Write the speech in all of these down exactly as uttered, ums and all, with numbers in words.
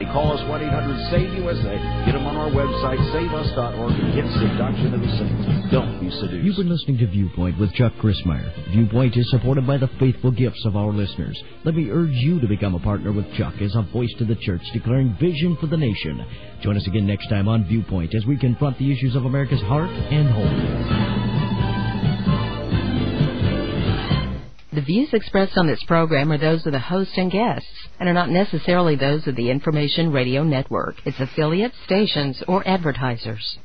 Call us one eight hundred save U S A. Get them on our website, save us dot org, and get seduction of the saints. Don't be seduced. You've been listening to Viewpoint with Chuck Crismier. Viewpoint is supported by the faithful gifts of our listeners. Let me urge you to become a partner with Chuck as a voice to the church declaring vision for the nation. Join us again next time on Viewpoint as we confront the issues of America's heart and home. The views expressed on this program are those of the host and guests and are not necessarily those of the Information Radio Network, its affiliates, stations, or advertisers.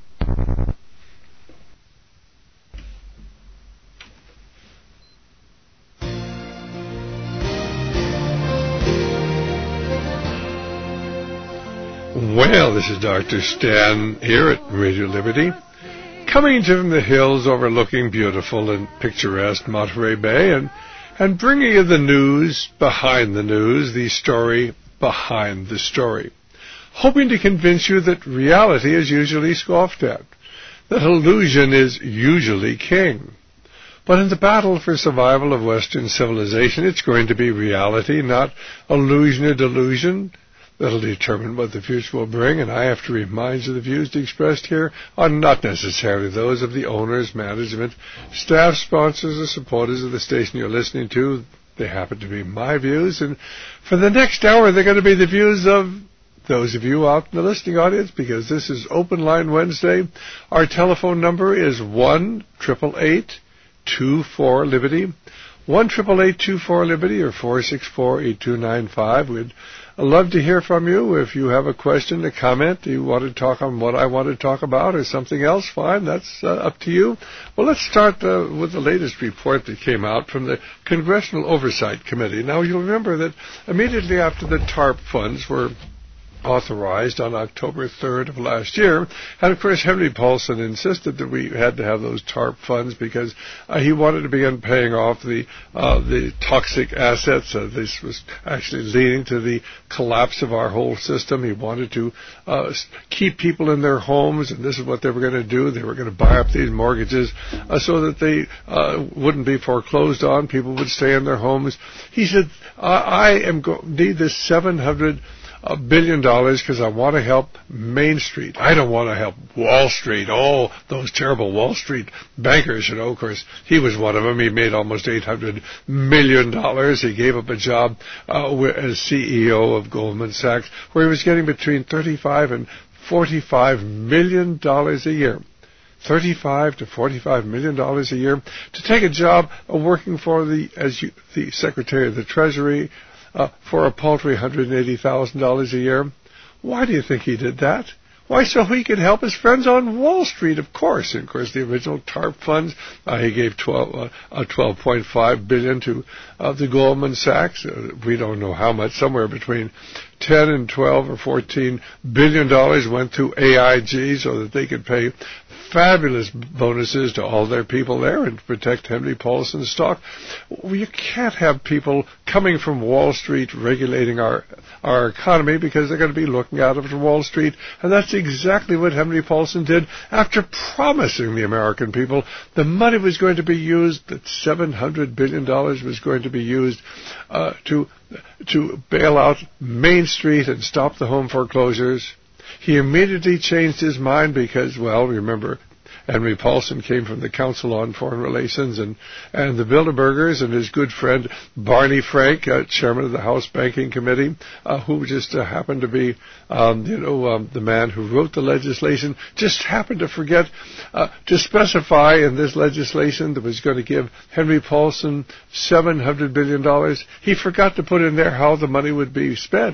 Well, this is Doctor Stan here at Radio Liberty, coming to from the hills overlooking beautiful and picturesque Monterey Bay, and and bringing you the news behind the news, the story behind the story, hoping to convince you that reality is usually scoffed at, that illusion is usually king. But in the battle for survival of Western civilization, it's going to be reality, not illusion or delusion, that'll determine what the future will bring, and I have to remind you the views expressed here are not necessarily those of the owners, management, staff, sponsors, or supporters of the station you're listening to. They happen to be my views, and for the next hour they're going to be the views of those of you out in the listening audience, because this is Open Line Wednesday. Our telephone number is one eight eight eight, two four, Liberty, one eight eight eight, two four, Liberty, or four six four, eight two nine five. We'd I'd love to hear from you. If you have a question, a comment, you want to talk on what I want to talk about or something else, fine, that's uh, up to you. Well, let's start uh, with the latest report that came out from the Congressional Oversight Committee. Now, you'll remember that immediately after the TARP funds were authorized on October third of last year. And, of course, Henry Paulson insisted that we had to have those TARP funds because uh, he wanted to begin paying off the uh, the toxic assets. Uh, this was actually leading to the collapse of our whole system. He wanted to uh, keep people in their homes, and this is what they were going to do. They were going to buy up these mortgages uh, so that they uh, wouldn't be foreclosed on. People would stay in their homes. He said, I, I am go- need this seven hundred a billion dollars because I want to help Main Street. I don't want to help Wall Street. Oh, those terrible Wall Street bankers, you know. Of course, he was one of them. He made almost eight hundred million dollars. He gave up a job uh, as C E O of Goldman Sachs, where he was getting between thirty-five and forty-five million dollars a year. thirty-five to forty-five million dollars a year to take a job uh, working for the, as you, the Secretary of the Treasury, Uh, for a paltry one hundred eighty thousand dollars a year. Why do you think he did that? Why, so he could help his friends on Wall Street, of course. And, of course, the original TARP funds, uh, he gave twelve, uh, uh, twelve point five billion dollars to uh, the Goldman Sachs. Uh, we don't know how much, somewhere between ten and twelve or fourteen billion dollars went to A I G so that they could pay fabulous bonuses to all their people there and protect Henry Paulson's stock. Well, you can't have people coming from Wall Street regulating our our economy because they're going to be looking out of Wall Street. And that's exactly what Henry Paulson did after promising the American people the money was going to be used, that seven hundred billion dollars was going to be used uh, to to bail out Main Street and stop the home foreclosures. He immediately changed his mind because, well, remember, Henry Paulson came from the Council on Foreign Relations, and, and the Bilderbergers, and his good friend Barney Frank, uh, chairman of the House Banking Committee, uh, who just uh, happened to be, um, you know, um, the man who wrote the legislation, just happened to forget uh, to specify in this legislation that was going to give Henry Paulson seven hundred billion dollars. He forgot to put in there how the money would be spent.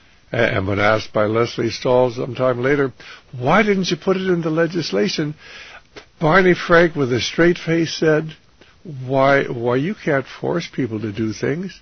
And when asked by Leslie Stahl sometime later, why didn't you put it in the legislation? Barney Frank, with a straight face, said, why, why you can't force people to do things.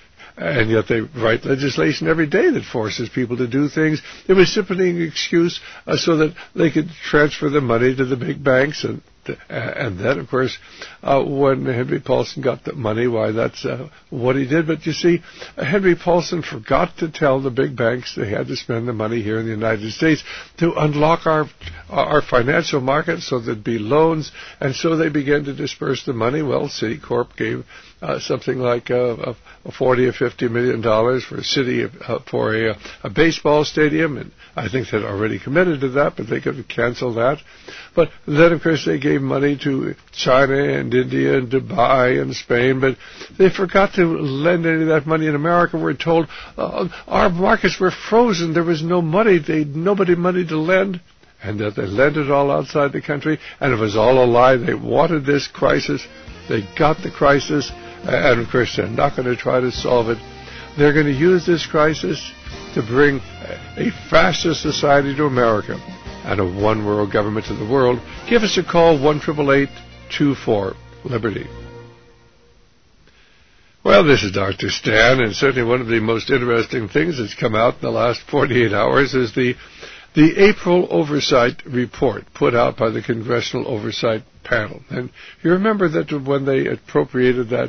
And yet they write legislation every day that forces people to do things. It was simply an excuse uh, so that they could transfer the money to the big banks. And and then, of course, uh, when Henry Paulson got the money, why, that's uh, what he did. But you see, uh, Henry Paulson forgot to tell the big banks they had to spend the money here in the United States to unlock our our financial market so there'd be loans. And so they began to disperse the money. Well, Citicorp gave uh, something like uh, forty or fifty million dollars for a city uh, for a, a baseball stadium, and I think they'd already committed to that, but they could have canceled that. But then, of course, they gave money to China and India and Dubai and Spain, but they forgot to lend any of that money in America. We're told uh, our markets were frozen. There was no money. They had nobody money to lend. And that they lent it all outside the country, and it was all a lie. They wanted this crisis. They got the crisis, and of course they're not going to try to solve it. They're going to use this crisis to bring a fascist society to America and a one-world government to the world. Give us a call, one eight eight eight, two four, Liberty. Well, this is Doctor Stan, and certainly one of the most interesting things that's come out in the last forty-eight hours is the The April Oversight Report put out by the Congressional Oversight Panel. And you remember that when they appropriated that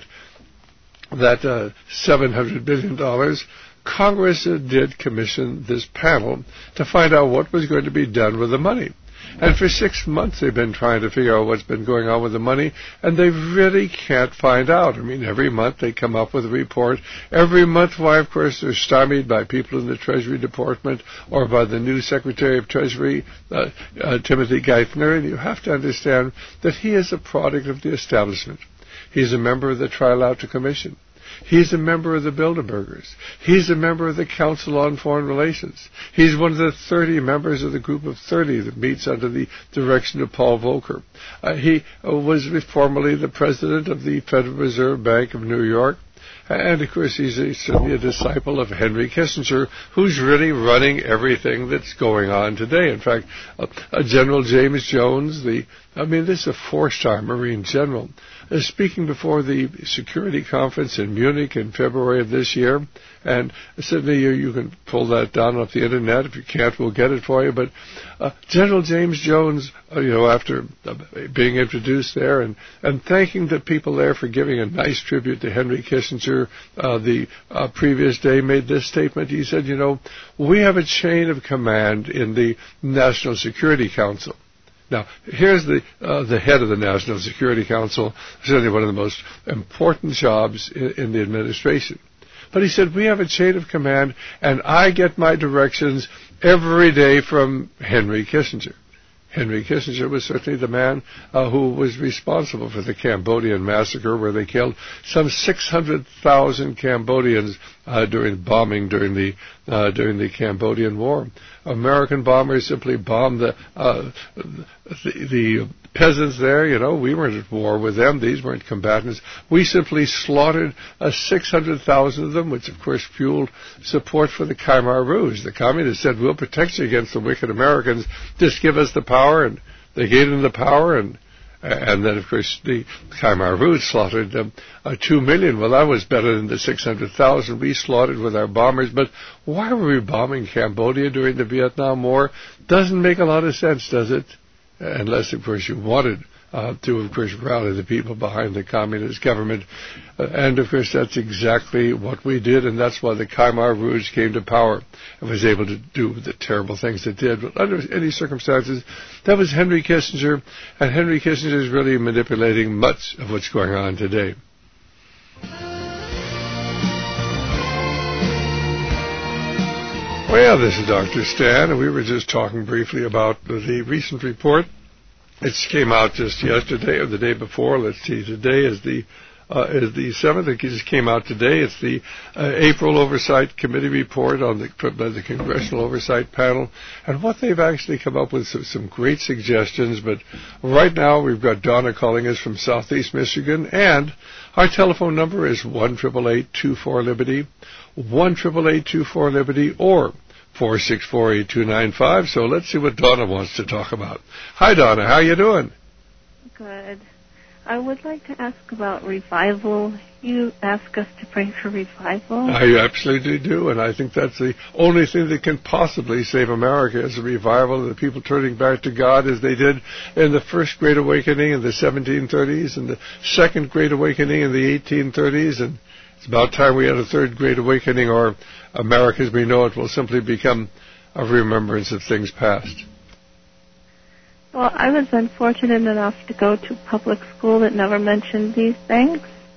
that uh, seven hundred billion dollars, Congress uh, did commission this panel to find out what was going to be done with the money. And for six months they've been trying to figure out what's been going on with the money, and they really can't find out. I mean, every month they come up with a report. Every month, why, of course, they're stymied by people in the Treasury Department or by the new Secretary of Treasury, uh, uh, Timothy Geithner, and you have to understand that he is a product of the establishment. He's a member of the Trilateral Commission. He's a member of the Bilderbergers. He's a member of the Council on Foreign Relations. He's one of the thirty members of the Group of thirty that meets under the direction of Paul Volcker. Uh, he uh, was formerly the president of the Federal Reserve Bank of New York. And, of course, he's a, certainly a disciple of Henry Kissinger, who's really running everything that's going on today. In fact, uh, uh, General James Jones, the I mean, this is a four-star Marine general, is speaking before the security conference in Munich in February of this year. And certainly you, you can pull that down off the Internet. If you can't, we'll get it for you. But uh, General James Jones, uh, you know, after uh, being introduced there and, and thanking the people there for giving a nice tribute to Henry Kissinger uh, the uh, previous day, made this statement. He said, you know, we have a chain of command in the National Security Council. Now, here's the uh, the head of the National Security Council, certainly one of the most important jobs in, in the administration. But he said, we have a chain of command, and I get my directions every day from Henry Kissinger. Henry Kissinger was certainly the man uh, who was responsible for the Cambodian massacre, where they killed some six hundred thousand Cambodians uh, during bombing during the uh, during the Cambodian War. American bombers simply bombed the, uh, the the peasants there. You know, we weren't at war with them. These weren't combatants. We simply slaughtered uh, six hundred thousand of them, which of course fueled support for the Khmer Rouge. The communists said, we'll protect you against the wicked Americans. Just give us the power. And they gave them the power, and and then, of course, the Khmer Rouge slaughtered um, uh, two million. Well, that was better than the six hundred thousand we slaughtered with our bombers. But why were we bombing Cambodia during the Vietnam War? Doesn't make a lot of sense, does it? Unless, of course, you wanted uh, to, of course, rally the people behind the communist government. Uh, and, of course, that's exactly what we did, and that's why the Khmer Rouge came to power and was able to do the terrible things it did. But under any circumstances, that was Henry Kissinger, and Henry Kissinger is really manipulating much of what's going on today. Well, this is Doctor Stan, and we were just talking briefly about the recent report. It came out just yesterday or the day before. Let's see, today is the uh, is the seventh. It just came out today. It's the uh, April Oversight Committee report on the by the Congressional Oversight Panel, and what they've actually come up with some, some great suggestions. But right now we've got Donna calling us from Southeast Michigan, and our telephone number is one eight eight eight, two four, Liberty, one eight eight eight, two four, Liberty, or four six four, eight two nine five. So let's see what Donna wants to talk about. Hi, Donna. How you doing? Good. I would like to ask about revival. You ask us to pray for revival. I absolutely do, and I think that's the only thing that can possibly save America is a revival of the people turning back to God as they did in the First Great Awakening in the seventeen thirties and the Second Great Awakening in the eighteen thirties, and it's about time we had a Third Great Awakening, or America as we know it will simply become a remembrance of things past. Well, I was unfortunate enough to go to public school that never mentioned these things,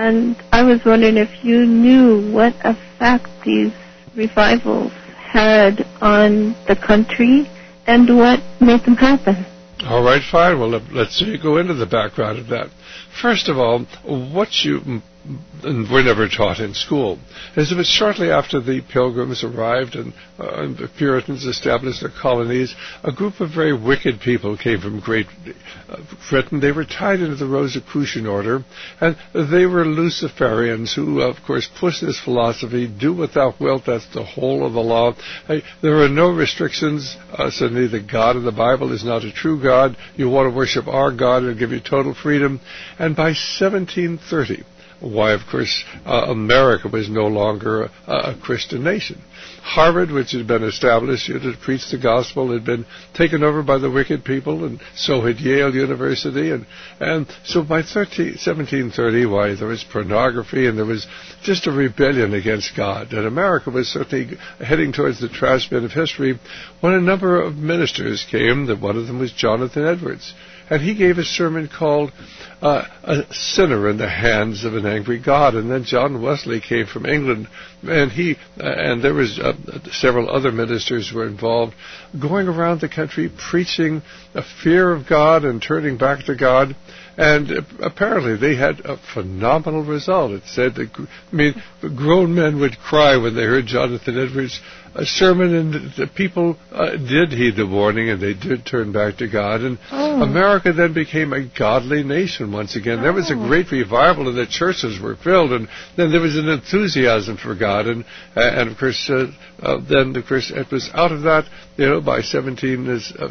And I was wondering if you knew what effect these revivals had on the country and what made them happen. All right, fine. Well, let's see, go into the background of that. First of all, what you and were never taught in school is it was shortly after the Pilgrims arrived and, uh, and the Puritans established their colonies, a group of very wicked people came from Great uh, Britain. They were tied into the Rosicrucian order, and they were Luciferians who, of course, pushed this philosophy, do what thou wilt, that's the whole of the law. Uh, there are no restrictions. Uh, certainly the God of the Bible is not a true God. You want to worship our God, it'll give you total freedom. And by seventeen thirty, why, of course, uh, America was no longer a, a Christian nation. Harvard, which had been established you know, to preach the gospel, had been taken over by the wicked people, and so had Yale University. And, and so by seventeen thirty, why, there was pornography and there was just a rebellion against God. And America was certainly heading towards the trash bin of history when a number of ministers came, that one of them was Jonathan Edwards. And he gave a sermon called uh, A Sinner in the Hands of an Angry God. And then John Wesley came from England, and he uh, and there was uh, several other ministers who were involved, going around the country preaching a fear of God and turning back to God. And uh, apparently they had a phenomenal result. It said that, I mean, grown men would cry when they heard Jonathan Edwards' a sermon, and the people uh, did heed the warning, and they did turn back to God. And oh. America then became a godly nation once again. Oh. There was a great revival, and the churches were filled, and then there was an enthusiasm for God. And, uh, and of course, uh, uh, then, of course, it was out of that, you know, by seventeen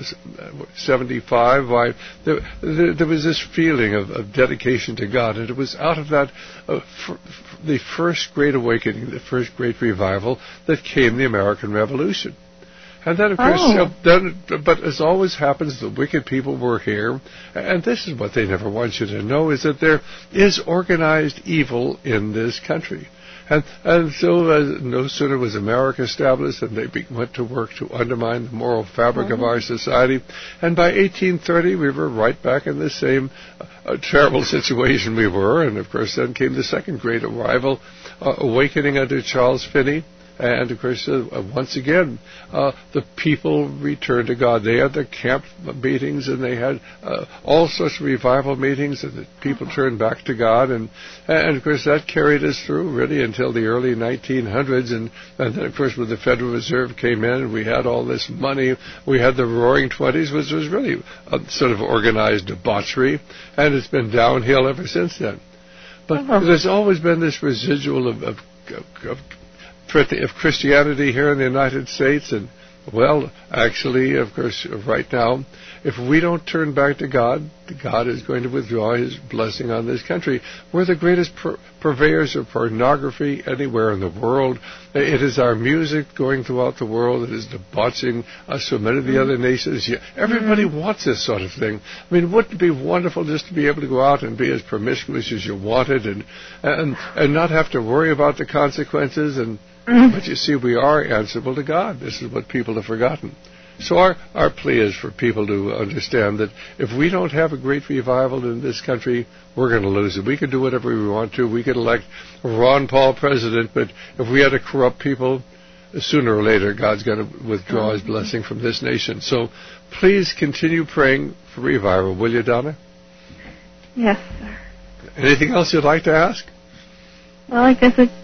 seventy-five, why, there, there, there was this feeling of, of dedication to God. And it was out of that, uh, f- the first great awakening, the first great revival, that came the American Revolution. And then, of course, oh. uh, then, but as always happens, the wicked people were here, and this is what they never want you to know, is that there is organized evil in this country. And, and so uh, no sooner was America established than they be, went to work to undermine the moral fabric mm-hmm. of our society. And by eighteen thirty, we were right back in the same uh, terrible situation we were. And, of course, then came the second great arrival, uh, awakening under Charles Finney. And, of course, uh, once again, uh, the people returned to God. They had their camp meetings, and they had uh, all sorts of revival meetings, and the people turned back to God. And, and, of course, that carried us through, really, until the early nineteen hundreds. And, and then, of course, when the Federal Reserve came in, and we had all this money, we had the Roaring Twenties, which was really a sort of organized debauchery. And it's been downhill ever since then. But uh-huh. there's always been this residual of, of, of, of of Christianity here in the United States, and, well, actually, of course, right now, if we don't turn back to God, God is going to withdraw His blessing on this country. We're the greatest pur- purveyors of pornography anywhere in the world. It is our music going throughout the world. It is debauching uh, so many of the mm-hmm. other nations. Yeah, everybody mm-hmm. wants this sort of thing. I mean, wouldn't it be wonderful just to be able to go out and be as promiscuous as you wanted, and and and not have to worry about the consequences? And but you see, we are answerable to God. This is what people have forgotten. So our, our plea is for people to understand that if we don't have a great revival in this country, we're going to lose it. We can do whatever we want to. We could elect Ron Paul president, but if we had a corrupt people, sooner or later, God's going to withdraw His blessing from this nation. So please continue praying for revival, will you, Donna? Yes, sir. Anything else you'd like to ask? Well, I guess it,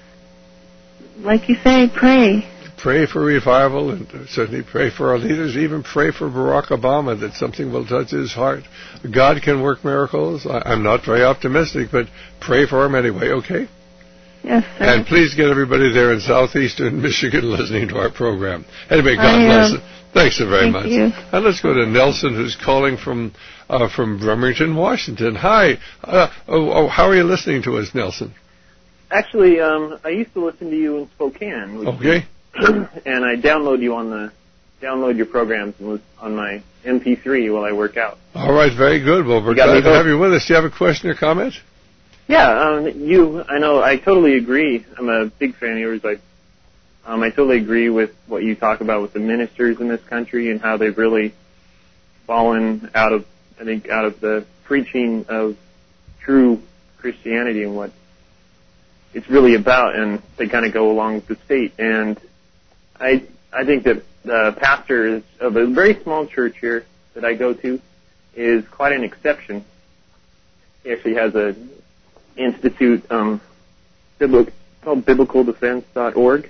like you say, pray. Pray for revival, and certainly pray for our leaders. Even pray for Barack Obama that something will touch his heart. God can work miracles. I, I'm not very optimistic, but pray for him anyway, okay? Yes, sir. And please get everybody there in southeastern Michigan listening to our program. Anyway, God I, bless it. Thanks so very thank much. You. And let's go to Nelson, who's calling from uh, from Bremerton, Washington. Hi. Uh, oh, oh, how are you listening to us, Nelson? Actually, um, I used to listen to you in Spokane. Okay. And I download you on the download your programs on my M P three while I work out. All right, very good. Well, we're glad to have you with us. Do you have a question or comment? Yeah, um, you. I know. I totally agree. I'm a big fan of yours. I, um, I totally agree with what you talk about with the ministers in this country and how they've really fallen out of, I think, out of the preaching of true Christianity and what it's really about, and they kind of go along with the state. And I I think that the pastor is, of a very small church here that I go to is quite an exception. He actually has a institute um, biblical, called biblical defense dot org,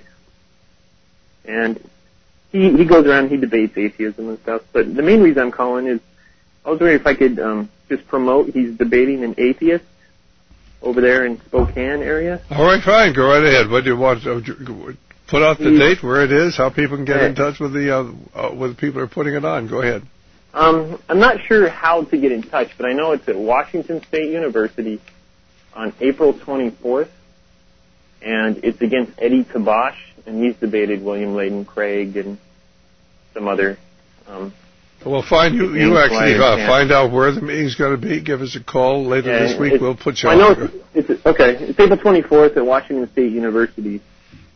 and he he goes around and he debates atheism and stuff. But the main reason I'm calling is I was wondering if I could um, just promote. He's debating an atheist over there in Spokane area. All right, fine. Go right ahead. What do you want? Uh, put out the he, date, where it is, how people can get uh, in touch with the uh, uh, with the people who are putting it on. Go ahead. Um, I'm not sure how to get in touch, but I know it's at Washington State University on April twenty-fourth, and it's against Eddie Kabosh, and he's debated William Lane Craig and some other. Um, well, fine. You you actually uh, find out where the meeting's going to be. Give us a call later yeah, this week. We'll put you I on. I know it's, it's okay. It's April twenty-fourth at Washington State University.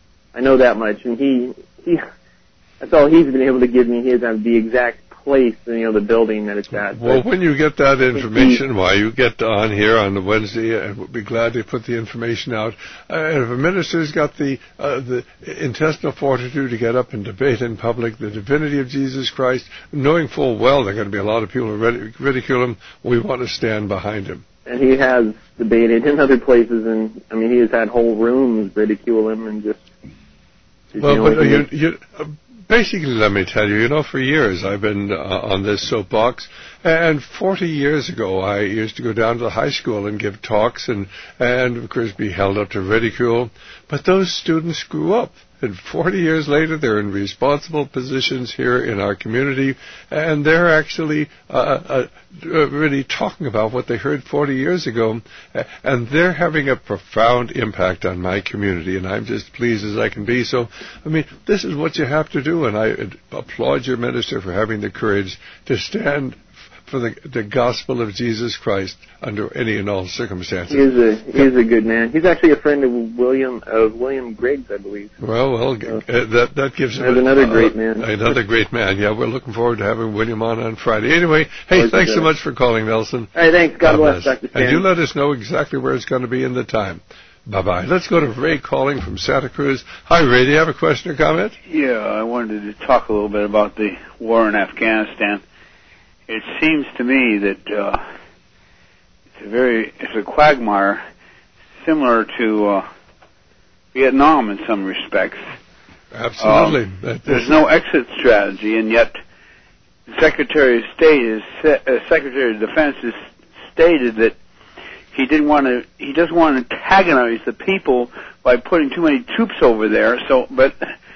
I know that much, and he he. That's all he's been able to give me. He has the exact place, you know, the building that it's at. Well, when you get that information, why you get on here on the Wednesday, and we'll be glad to put the information out. Uh, and if a minister's got the uh, the intestinal fortitude to get up and debate in public the divinity of Jesus Christ, knowing full well there are going to be a lot of people who ridicule him, we want to stand behind him. And he has debated in other places, and I mean, he has had whole rooms ridicule him and just. Well, you know, but you. you uh, Basically, let me tell you, you know, for years I've been uh, on this soapbox, and forty years ago I used to go down to the high school and give talks and, and of course, be held up to ridicule. But those students grew up, and forty years later they're in responsible positions here in our community, and they're actually uh, uh, really talking about what they heard forty years ago, and they're having a profound impact on my community, and I'm just pleased as I can be. So, I mean, this is what you have to do, and I applaud your minister for having the courage to stand for the, the gospel of Jesus Christ under any and all circumstances. He is a he is a good man. He's actually a friend of William of William Griggs, I believe. Well, well, uh, that that gives him a, another uh, great man. Another great man. Yeah, we're looking forward to having William on on Friday. Anyway, hey, thanks so much for calling, Nelson. All right, thanks. God, God bless, bless, Doctor Stan. And you let us know exactly where it's going to be in the time. Bye-bye. Let's go to Ray calling from Santa Cruz. Hi, Ray. Do you have a question or comment? Yeah, I wanted to talk a little bit about the war in Afghanistan. It seems to me that uh, it's a very it's a quagmire similar to uh, Vietnam in some respects. Absolutely. Um, there's no exit strategy, and yet the Secretary of State is uh, Secretary of Defense has stated that he didn't want to he doesn't want to antagonize the people by putting too many troops over there. So, but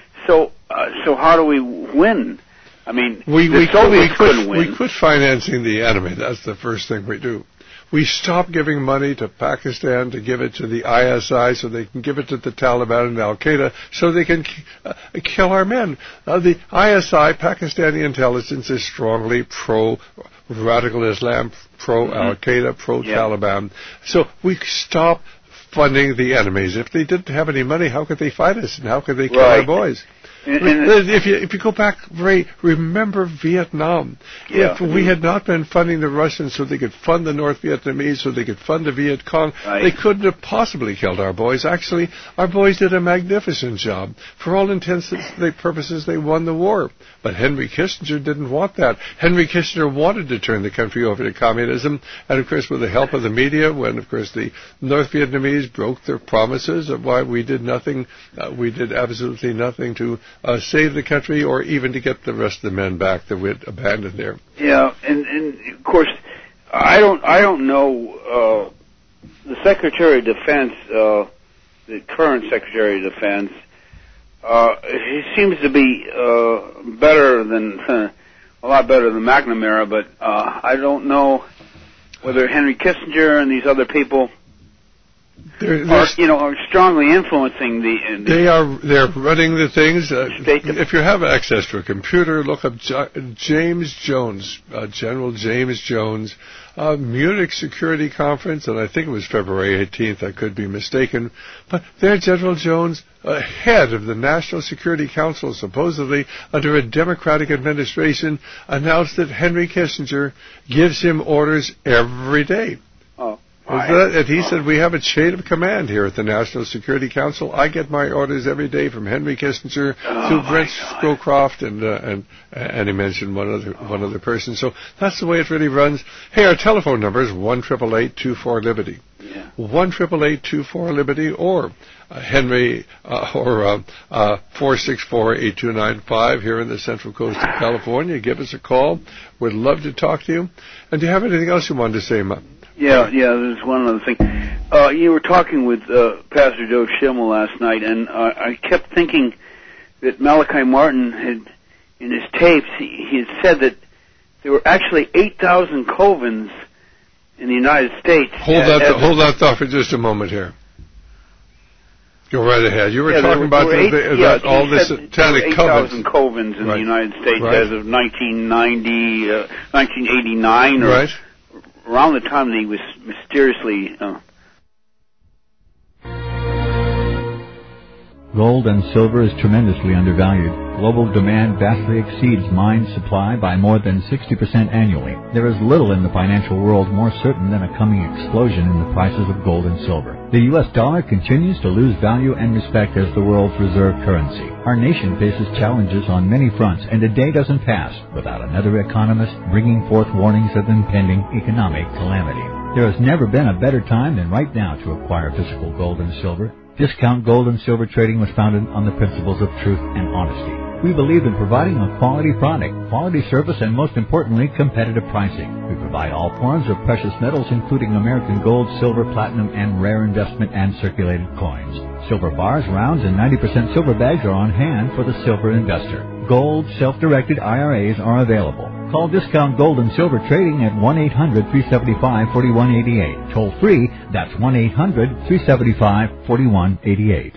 so uh, so how do we win? I mean, we, the we, Soviets we, couldn't quit, win. we quit financing the enemy. That's the first thing we do. We stop giving money to Pakistan to give it to the I S I so they can give it to the Taliban and Al-Qaeda so they can uh, kill our men. Uh, the I S I, Pakistani intelligence, is strongly pro-radical Islam, pro-Al-Qaeda, pro-Taliban. Yeah. So we stop funding the enemies. If they didn't have any money, how could they fight us and how could they kill right. our boys? And, and if you if you go back, Ray, remember Vietnam. Yeah. If we had not been funding the Russians so they could fund the North Vietnamese, so they could fund the Viet Cong, right. they couldn't have possibly killed our boys. Actually, our boys did a magnificent job. For all intents and purposes, they won the war. But Henry Kissinger didn't want that. Henry Kissinger wanted to turn the country over to communism, and of course, with the help of the media, when of course the North Vietnamese broke their promises of why we did nothing, uh, we did absolutely nothing to Uh, save the country, or even to get the rest of the men back that we'd abandoned there. Yeah, and, and of course, I don't, I don't know. Uh, the Secretary of Defense, uh, the current Secretary of Defense, uh, he seems to be uh, better than uh, a lot better than McNamara, but uh, I don't know whether Henry Kissinger and these other people. They're, are, you know, are strongly influeing the, the. They are. They're running the things. Uh, State if you have access to a computer, look up J- James Jones, uh, General James Jones, uh, Munich Security Conference, and I think it was February eighteenth. I could be mistaken, but there, General Jones, uh, head of the National Security Council, supposedly under a Democratic administration, announced that Henry Kissinger gives him orders every day. Oh. That, and he said, we have a chain of command here at the National Security Council. I get my orders every day from Henry Kissinger oh to Brent Scowcroft, and, uh, and, and he mentioned one other, one other person. So that's the way it really runs. Hey, our telephone number is one eight eight eight, two four, Liberty. Yeah. one eight eight eight, two four, Liberty, or uh, Henry, uh, or uh, uh, four six four, eight two nine five here in the Central Coast of California. Give us a call. We'd love to talk to you. And do you have anything else you wanted to say, Ma? Yeah, yeah, there's one other thing. Uh, you were talking with uh, Pastor Joe Schimmel last night, and uh, I kept thinking that Malachi Martin had, in his tapes, he, he had said that there were actually eight thousand covens in the United States. Hold that, th- hold that thought for just a moment here. Go right ahead. You were yeah, talking were, about eight, the, the, yeah, all this satanic eight thousand covens in right. the United States right. as of nineteen ninety, uh, nineteen eighty-nine, or right. around the time that he was mysteriously... Uh, Gold and silver is tremendously undervalued. Global demand vastly exceeds mine supply by more than sixty percent annually. There is little in the financial world more certain than a coming explosion in the prices of gold and silver. The U S dollar continues to lose value and respect as the world's reserve currency. Our nation faces challenges on many fronts, and a day doesn't pass without another economist bringing forth warnings of impending economic calamity. There has never been a better time than right now to acquire physical gold and silver. Discount Gold and Silver Trading was founded on the principles of truth and honesty. We believe in providing a quality product, quality service, and most importantly, competitive pricing. We provide all forms of precious metals, including American gold, silver, platinum, and rare investment and circulated coins. Silver bars, rounds, and ninety percent silver bags are on hand for the silver investor. Gold self-directed I R As are available. Call Discount Gold and Silver Trading at one eight hundred, three seven five, four one eight eight. Toll free, that's one eight hundred, three seven five, four one eight eight.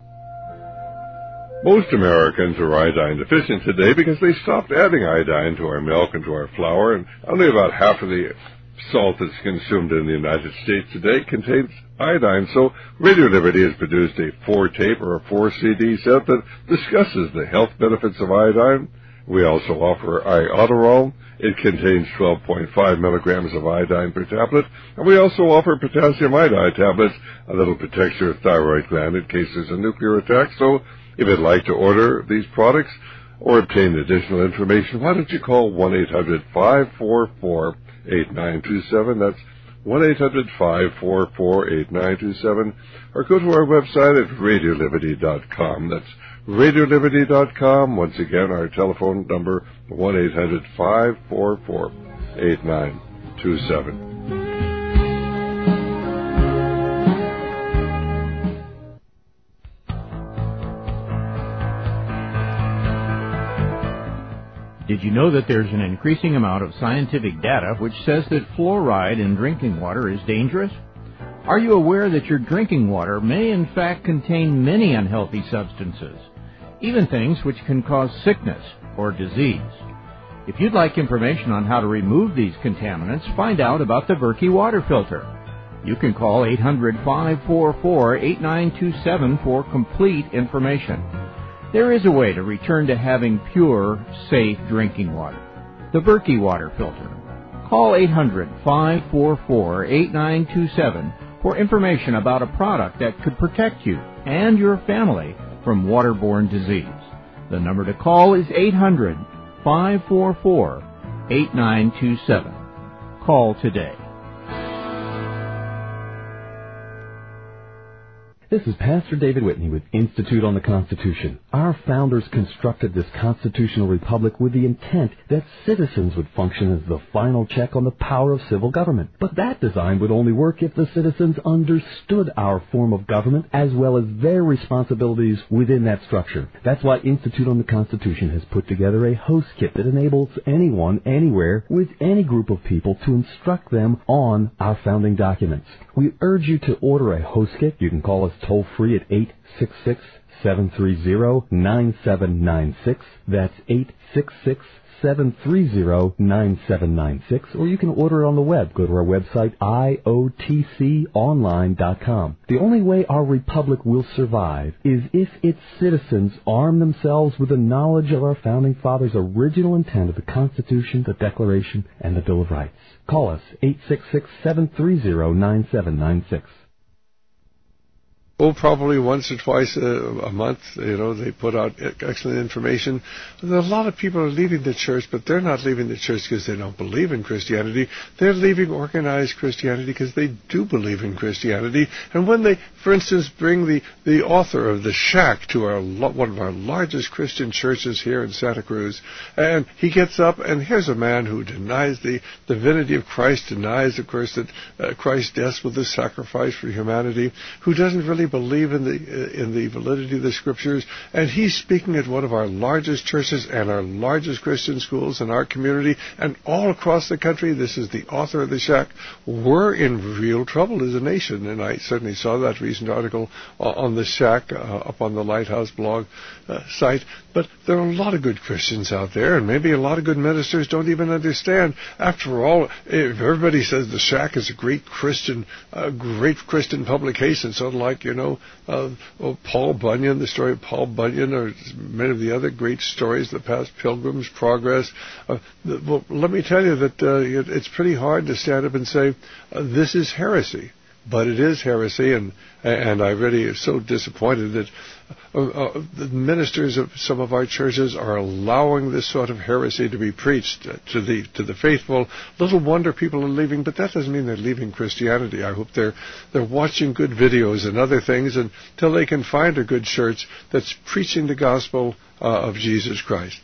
Most Americans are iodine deficient today because they stopped adding iodine to our milk and to our flour, and only about half of the salt that's consumed in the United States today contains iodine. So Radio Liberty has produced a four-tape or a four-C D set that discusses the health benefits of iodine. We also offer Iodoral. It contains twelve point five milligrams of iodine per tablet. And we also offer potassium iodide tablets. A little protects your thyroid gland in case there's a nuclear attack. So if you'd like to order these products or obtain additional information, why don't you call one eight hundred, five four four, eight nine two seven. That's one eight hundred, five four four, eight nine two seven. Or go to our website at radio liberty dot com. That's radio liberty dot com. Once again, our telephone number, one eight hundred, five four four, eight nine two seven. Did you know that there's an increasing amount of scientific data which says that fluoride in drinking water is dangerous? Are you aware that your drinking water may in fact contain many unhealthy substances, even things which can cause sickness or disease? If you'd like information on how to remove these contaminants, find out about the Berkey water filter. You can call eight hundred, five four four, eight nine two seven for complete information. There is a way to return to having pure, safe drinking water. The Berkey water filter. Call eight hundred, five four four, eight nine two seven for information about a product that could protect you and your family from waterborne disease. The number to call is eight hundred, five four four, eight nine two seven. Call today. This is Pastor David Whitney with Institute on the Constitution. Our founders constructed this constitutional republic with the intent that citizens would function as the final check on the power of civil government. But that design would only work if the citizens understood our form of government as well as their responsibilities within that structure. That's why Institute on the Constitution has put together a host kit that enables anyone, anywhere, with any group of people to instruct them on our founding documents. We urge you to order a host kit. You can call us toll-free at eight six six, seven three zero, nine seven nine six. That's eight six six, seven three zero, nine seven nine six. Or you can order it on the web. Go to our website, I O T C online dot com. The only way our republic will survive is if its citizens arm themselves with the knowledge of our Founding Fathers' original intent of the Constitution, the Declaration, and the Bill of Rights. Call us, eight six six, seven three zero, nine seven nine six. Oh, probably once or twice a, a month, you know, they put out excellent information. A lot of people are leaving the church, but they're not leaving the church because they don't believe in Christianity. They're leaving organized Christianity because they do believe in Christianity. And when they, for instance, bring the, the author of The Shack to our one of our largest Christian churches here in Santa Cruz, and he gets up, and here's a man who denies the divinity of Christ, denies, of course, that uh, Christ's death was the sacrifice for humanity, who doesn't really believe in the uh, in the validity of the Scriptures, and he's speaking at one of our largest churches and our largest Christian schools in our community and all across the country. This is the author of The Shack. We're in real trouble as a nation, and I certainly saw that recent article uh, on The Shack uh, up on the Lighthouse blog uh, site. But there are a lot of good Christians out there, and maybe a lot of good ministers don't even understand. After all, if everybody says The Shack is a great Christian, uh, great Christian publication, sort of like, you know, uh, well, Paul Bunyan, the story of Paul Bunyan, or many of the other great stories of the past, Pilgrim's Progress. Uh, the, well, let me tell you that uh, it, it's pretty hard to stand up and say, uh, this is heresy. But it is heresy, and and I really am so disappointed that uh, uh, the ministers of some of our churches are allowing this sort of heresy to be preached to the to the faithful. Little wonder people are leaving, but that doesn't mean they're leaving Christianity. I hope they're they're watching good videos and other things until they can find a good church that's preaching the gospel uh, of Jesus Christ.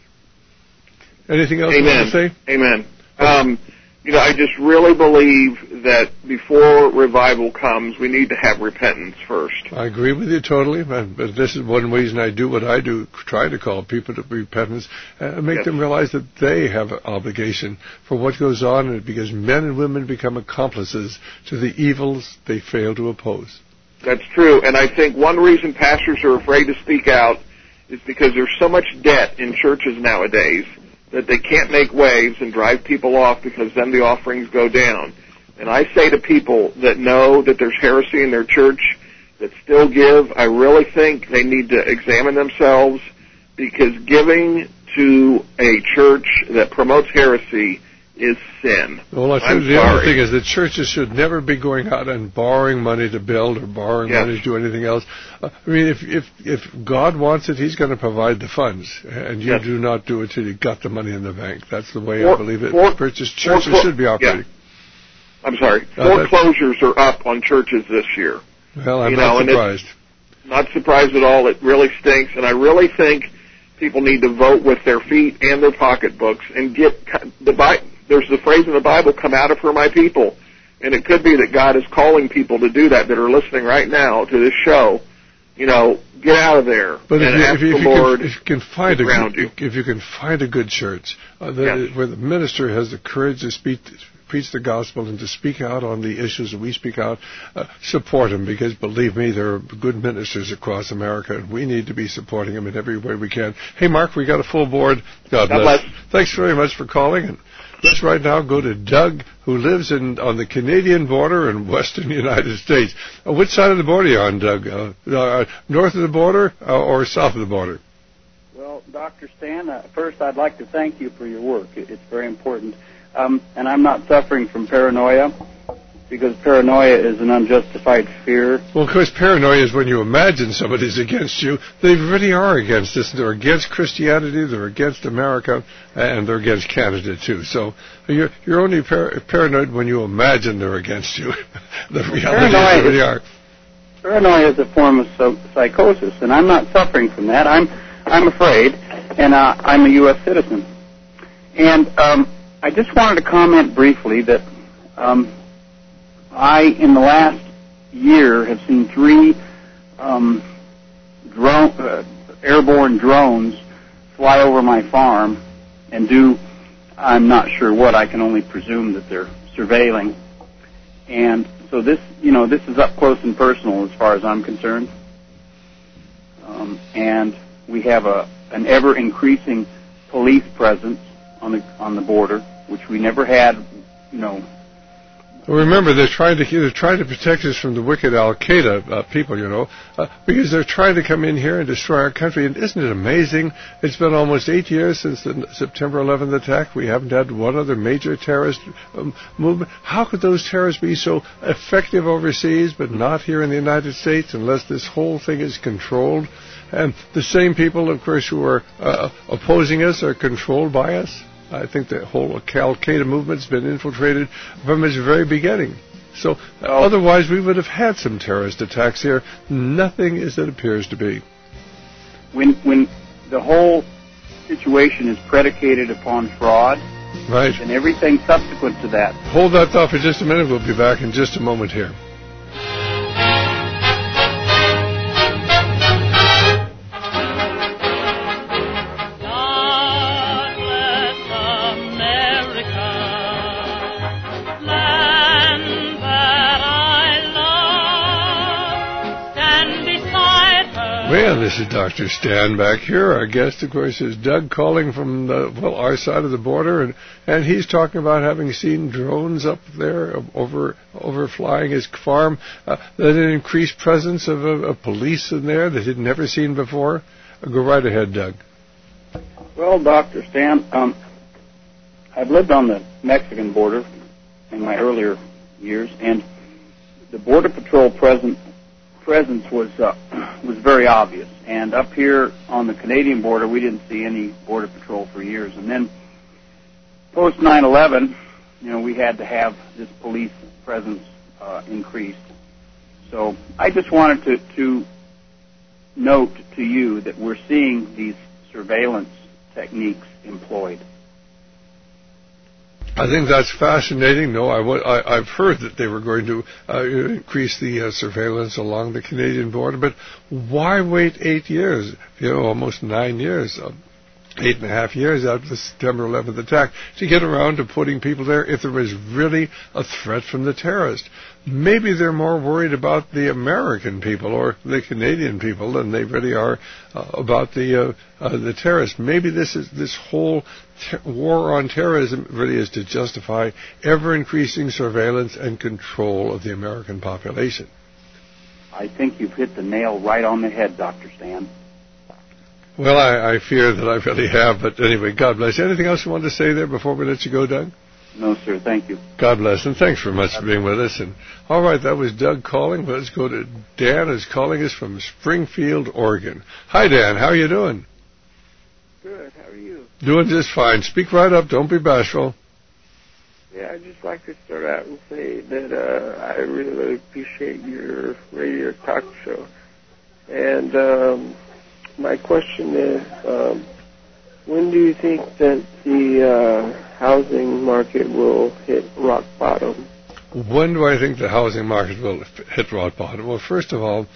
Anything else Amen. you want to say? Amen. Um, You know, I just really believe that before revival comes, we need to have repentance first. I agree with you totally, but this is one reason I do what I do, try to call people to repentance and make Yes. them realize that they have an obligation for what goes on, and because men and women become accomplices to the evils they fail to oppose. That's true, and I think one reason pastors are afraid to speak out is because there's so much debt in churches nowadays that they can't make waves and drive people off, because then the offerings go down. And I say to people that know that there's heresy in their church that still give, I really think they need to examine themselves, because giving to a church that promotes heresy is sin. Well, I think the other thing is that churches should never be going out and borrowing money to build or borrowing Yes. money to do anything else. Uh, I mean, if if if God wants it, He's going to provide the funds, and you Yes. do not do it till you've got the money in the bank. That's the way For, I believe it. For, Churches, churches for, should be operating. Yeah. I'm sorry. Uh, Foreclosures are up on churches this year. Well, I'm you not know, surprised. Not surprised at all. It really stinks, and I really think people need to vote with their feet and their pocketbooks and get the Bible. There's the phrase in the Bible, "Come out of her, my people," and it could be that God is calling people to do that that are listening right now to this show. You know, get out of there But and if you, ask if, you, the if, you Lord can, if you can find to a ground good, you. if you can find a good church uh, that, Yes. where the minister has the courage to speak, to preach the gospel, and to speak out on the issues that we speak out, uh, support him, because believe me, there are good ministers across America, and we need to be supporting them in every way we can. Hey, Mark, we got a full board. God, God bless. bless. Thanks very much for calling. And let's right now go to Doug, who lives in on the Canadian border in western United States. Uh, which side of the border are you on, Doug? Uh, uh, north of the border uh, or south of the border? Well, Doctor Stan, uh, first I'd like to thank you for your work. It, it's very important. Um, and I'm not suffering from paranoia, because paranoia is an unjustified fear. Well, of course, paranoia is when you imagine somebody's against you. They really are against us. They're against Christianity, they're against America, and they're against Canada, too. So you're, you're only par- paranoid when you imagine they're against you. The reality paranoia is they really is, are. Paranoia is a form of so- psychosis, and I'm not suffering from that. I'm I'm afraid, and uh, I'm a U S citizen. And um, I just wanted to comment briefly that um, I, in the last year, have seen three um, drone, uh, airborne drones fly over my farm and do, I'm not sure what, I can only presume that they're surveilling. And so this, you know, this is up close and personal as far as I'm concerned. Um, um, and we have a an ever increasing police presence on the on the border, which we never had, you know. Well, remember, they're trying to they're trying to protect us from the wicked Al Qaeda uh, people, you know, uh, because they're trying to come in here and destroy our country. And isn't it amazing? It's been almost eight years since the September eleventh attack. We haven't had one other major terrorist um, movement. How could those terrorists be so effective overseas, but not here in the United States, unless this whole thing is controlled? And the same people, of course, who are uh, opposing us are controlled by us. I think the whole Al Qaeda movement's been infiltrated from its very beginning. So uh, otherwise we would have had some terrorist attacks here. Nothing as it appears to be. When when the whole situation is predicated upon fraud, right, and everything subsequent to that. Hold that thought for just a minute. We'll be back in just a moment here. Well, this is Doctor Stan back here. Our guest, of course, is Doug calling from the, well, our side of the border, and, and he's talking about having seen drones up there over overflying his farm, uh, an increased presence of, of, of police in there that he'd never seen before. Go right ahead, Doug. Well, Doctor Stan, um, I've lived on the Mexican border in my earlier years, and the Border Patrol presence presence was uh, was very obvious. And up here on the Canadian border, we didn't see any Border Patrol for years. And then post nine eleven, you know, we had to have this police presence uh, increased. So I just wanted to, to note to you that we're seeing these surveillance techniques employed. I think that's fascinating. No, I, I, I've heard that they were going to uh, increase the uh, surveillance along the Canadian border, but why wait eight years, you know, almost nine years, uh, eight and a half years after the September eleventh attack to get around to putting people there if there was really a threat from the terrorists? Maybe they're more worried about the American people or the Canadian people than they really are uh, about the uh, uh, the terrorists. Maybe this is this whole ter- war on terrorism really is to justify ever-increasing surveillance and control of the American population. I think you've hit the nail right on the head, Doctor Stan. Well, I, I fear that I really have, but anyway, God bless you. Anything else you wanted to say there before we let you go, Doug? No, sir. Thank you. God bless, and thanks very much for being with us. And all right, that was Doug calling. Let's go to Dan, who's calling us from Springfield, Oregon. Hi, Dan. How are you doing? Good. How are you? Doing just fine. Speak right up. Don't be bashful. Yeah, I'd just like to start out and say that uh, I really, really appreciate your radio talk show. And um, my question is, um, when do you think that the uh, housing market will hit rock bottom? When do I think the housing market will hit rock bottom? Well, first of all,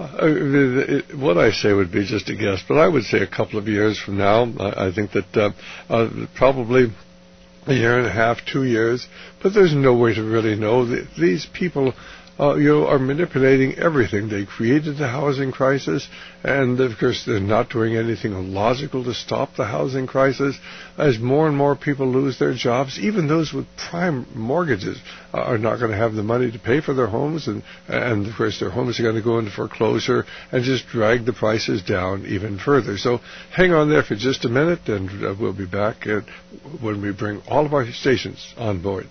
uh, what I say would be just a guess, but I would say a couple of years from now. I, I think that uh, uh, probably a year and a half, two years, but there's no way to really know. These people Uh, you know, are manipulating everything. They created the housing crisis, and of course they're not doing anything logical to stop the housing crisis. As more and more people lose their jobs, even those with prime mortgages uh, are not going to have the money to pay for their homes, and, and of course their homes are going to go into foreclosure and just drag the prices down even further. So hang on there for just a minute, and uh, we'll be back at, when we bring all of our stations on board.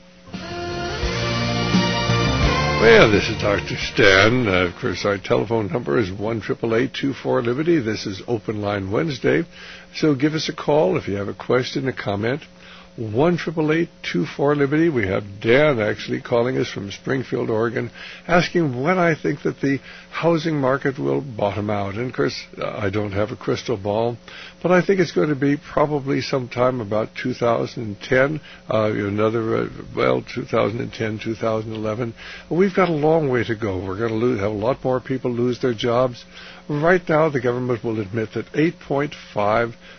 Well, this is Doctor Stan. Uh, of course, our telephone number is one eight eight eight, two four, Liberty. This is Open Line Wednesday. So give us a call if you have a question, a comment. one eight eight eight, two four, Liberty. We have Dan actually calling us from Springfield, Oregon, asking when I think that the housing market will bottom out. And, of course, uh, I don't have a crystal ball, but I think it's going to be probably sometime about two thousand ten, uh, another, uh, well, two thousand ten, two thousand eleven. We've got a long way to go. We're going to lose, have a lot more people lose their jobs. Right now, the government will admit that eight point five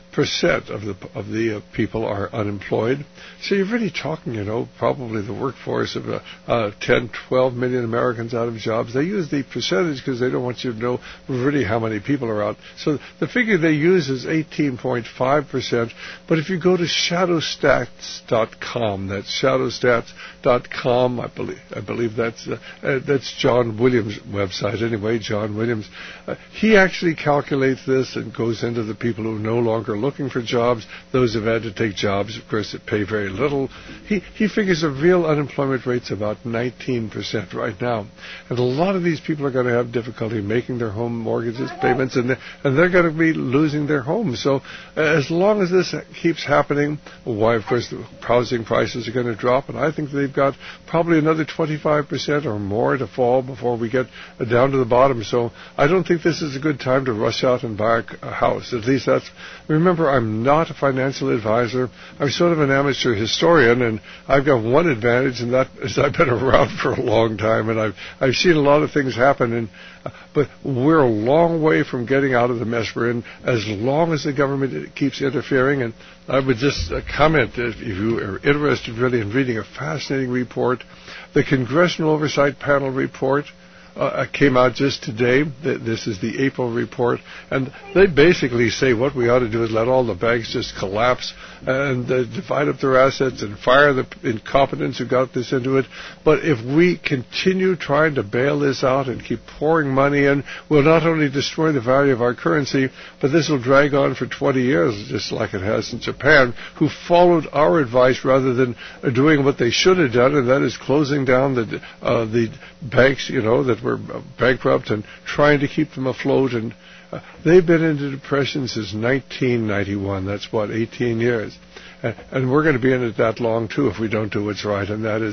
percent of the of the uh, people are unemployed. So you're really talking, you know, probably the workforce of uh, uh, ten, twelve million Americans out of jobs. They use the percentage because they don't want you to know really how many people are out. So the figure they use is eighteen point five percent. But if you go to shadow stats dot com, that's shadow stats dot com, I believe, I believe that's uh, uh, that's John Williams' website anyway, John Williams. Uh, he actually calculates this and goes into the people who are no longer looking for jobs, those who have had to take jobs, of course, that pay very little. He he figures a real unemployment rate's about nineteen percent right now. And a lot of these people are going to have difficulty making their home mortgages payments, and they're, and they're going to be losing their homes. So uh, as long as this keeps happening, why, of course, the housing prices are going to drop, and I think they've got probably another twenty-five percent or more to fall before we get uh, down to the bottom. So I don't think this is a good time to rush out and buy a, a house. At least that's... Remember, I'm not a financial advisor. I'm sort of an amateur historian, and I've got one advantage, and that is I've been around for a long time, and I've I've seen a lot of things happen. And uh, but we're a long way from getting out of the mess we're in, as long as the government keeps interfering. And I would just uh, comment that if you are interested really in reading a fascinating report, the Congressional Oversight Panel report. Uh, came out just today. This is the April report, and they basically say what we ought to do is let all the banks just collapse and uh, divide up their assets and fire the incompetents who got this into it. But if we continue trying to bail this out and keep pouring money in, we'll not only destroy the value of our currency, but this will drag on for twenty years, just like it has in Japan, who followed our advice rather than uh, doing what they should have done, and that is closing down the uh, the banks, you know, that were bankrupt and trying to keep them afloat. And uh, they've been into depression since nineteen ninety-one. That's what, eighteen years. Uh, and we're going to be in it that long too if we don't do what's right. And that is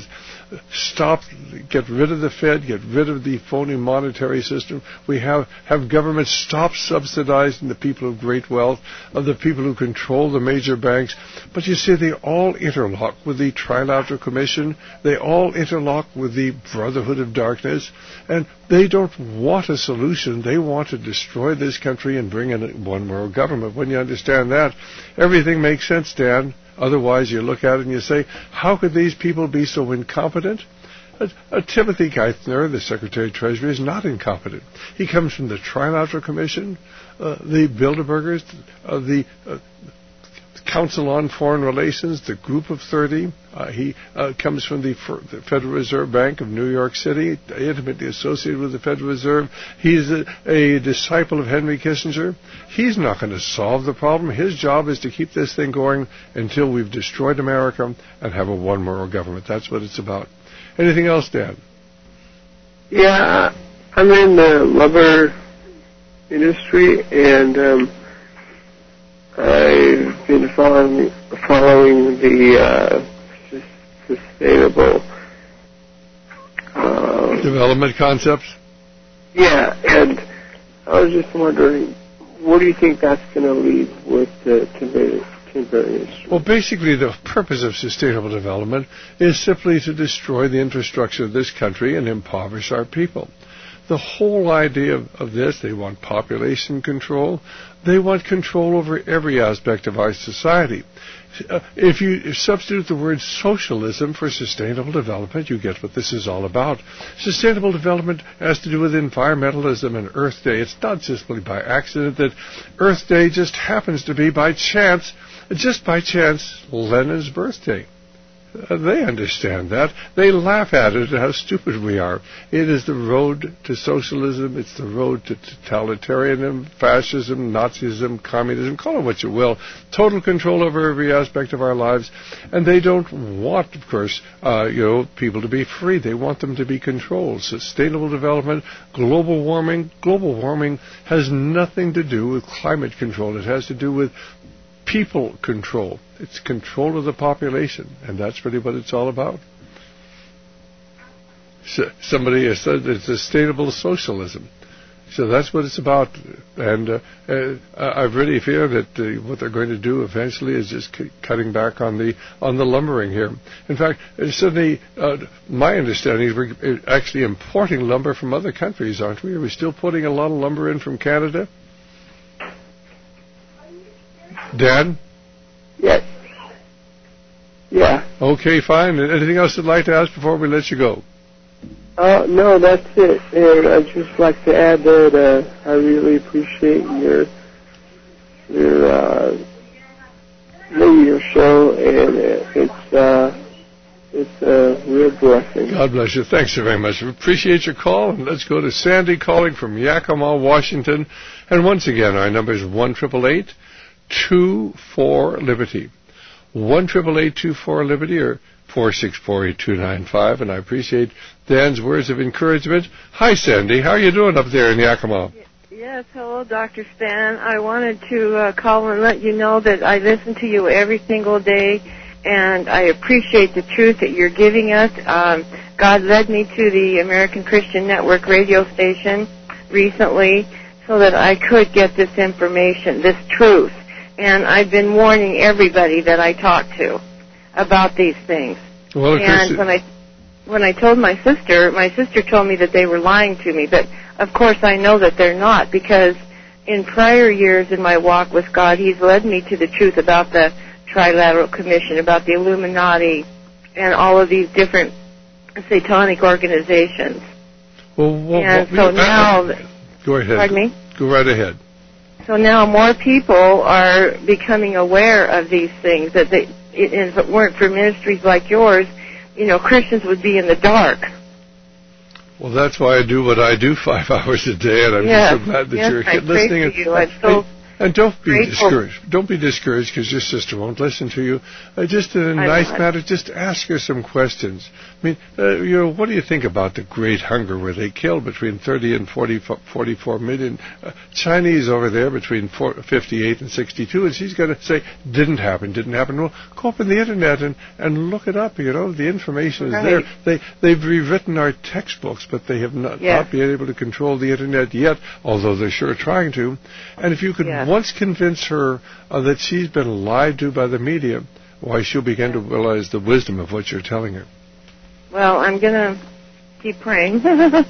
stop, get rid of the Fed, get rid of the phony monetary system. We have have government stop subsidizing the people of great wealth, of the people who control the major banks. But you see, they all interlock with the Trilateral Commission. They all interlock with the Brotherhood of Darkness. And they don't want a solution. They want to destroy this country and bring in a one world government. When you understand that, everything makes sense, Dan. Otherwise, you look at it and you say, how could these people be so incompetent? Uh, uh, Timothy Geithner, the Secretary of Treasury, is not incompetent. He comes from the Trilateral Commission, uh, the Bilderbergers, uh, the uh, Council on Foreign Relations, the Group of thirty. Uh, he uh, comes from the, F- the Federal Reserve Bank of New York City, intimately associated with the Federal Reserve. He's a, a disciple of Henry Kissinger. He's not going to solve the problem. His job is to keep this thing going until we've destroyed America and have a one world government. That's what it's about. Anything else, Dan? Yeah, I'm in the rubber industry, and um, I've been following, following the uh, sustainable uh, development concepts. Yeah, and I was just wondering, what do you think that's going to lead with the timber, timber industry? Well, basically, the purpose of sustainable development is simply to destroy the infrastructure of this country and impoverish our people. The whole idea of, of this, they want population control. They want control over every aspect of our society. Uh, if you substitute the word socialism for sustainable development, you get what this is all about. Sustainable development has to do with environmentalism and Earth Day. It's not simply by accident that Earth Day just happens to be by chance, just by chance, Lenin's birthday. Uh, they understand that. They laugh at it, how stupid we are. It is the road to socialism. It's the road to totalitarianism, fascism, Nazism, communism, call it what you will. Total control over every aspect of our lives. And they don't want, of course, uh, you know, people to be free. They want them to be controlled. Sustainable development, global warming. Global warming has nothing to do with climate control. It has to do with people control. It's control of the population, and that's really what it's all about. So somebody has said it's sustainable socialism. So that's what it's about. And uh, uh, I really fear that uh, what they're going to do eventually is just c- cutting back on the on the lumbering here. In fact, suddenly, uh, my understanding is we're actually importing lumber from other countries, aren't we? Are we still putting a lot of lumber in from Canada? Dan? Yes. Yeah. Okay, fine. Anything else you'd like to ask before we let you go? Uh, no, that's it. And I'd just like to add that uh, I really appreciate your your uh, radio show, and uh, it's uh, it's a real blessing. God bless you. Thanks so very much. We appreciate your call. And let's go to Sandy calling from Yakima, Washington. And once again, our number is one eight eight eight, two four, Liberty. one eight eight eight, two four, Liberty, or four six four, eight two nine five. And I appreciate Dan's words of encouragement. Hi, Sandy. How are you doing up there in Yakima? Yes, hello, Doctor Stan. I wanted to uh, call and let you know that I listen to you every single day, and I appreciate the truth that you're giving us. Um, God led me to the American Christian Network radio station recently so that I could get this information, this truth. And I've been warning everybody that I talk to about these things. Well, of course, and when I when I told my sister, my sister told me that they were lying to me, but of course I know that they're not, because in prior years in my walk with God, He's led me to the truth about the Trilateral Commission, about the Illuminati, and all of these different satanic organizations. Well, well, and well, so now... Go ahead. Pardon me? Go right ahead. So now more people are becoming aware of these things, that they, if it weren't for ministries like yours, you know, Christians would be in the dark. Well, that's why I do what I do five hours a day, and I'm yes. just so glad that yes, you're I listening. Pray for you. I'm so and, and don't be grateful. discouraged. Don't be discouraged because your sister won't listen to you. Uh, just in a I'm nice not. manner, just ask her some questions. I mean, uh, you know, what do you think about the Great Hunger, where they killed between thirty and forty, forty-four million uh, Chinese over there between four, fifty-eight and sixty-two? And she's going to say, didn't happen, didn't happen. Well, go up on the internet and, and look it up. You know, the information is right. there. They they've rewritten our textbooks, but they have not, yes. not been able to control the internet yet, although they're sure trying to. And if you could yes. once convince her uh, that she's been lied to by the media, why, she'll begin to realize the wisdom of what you're telling her. Well, I'm going to keep praying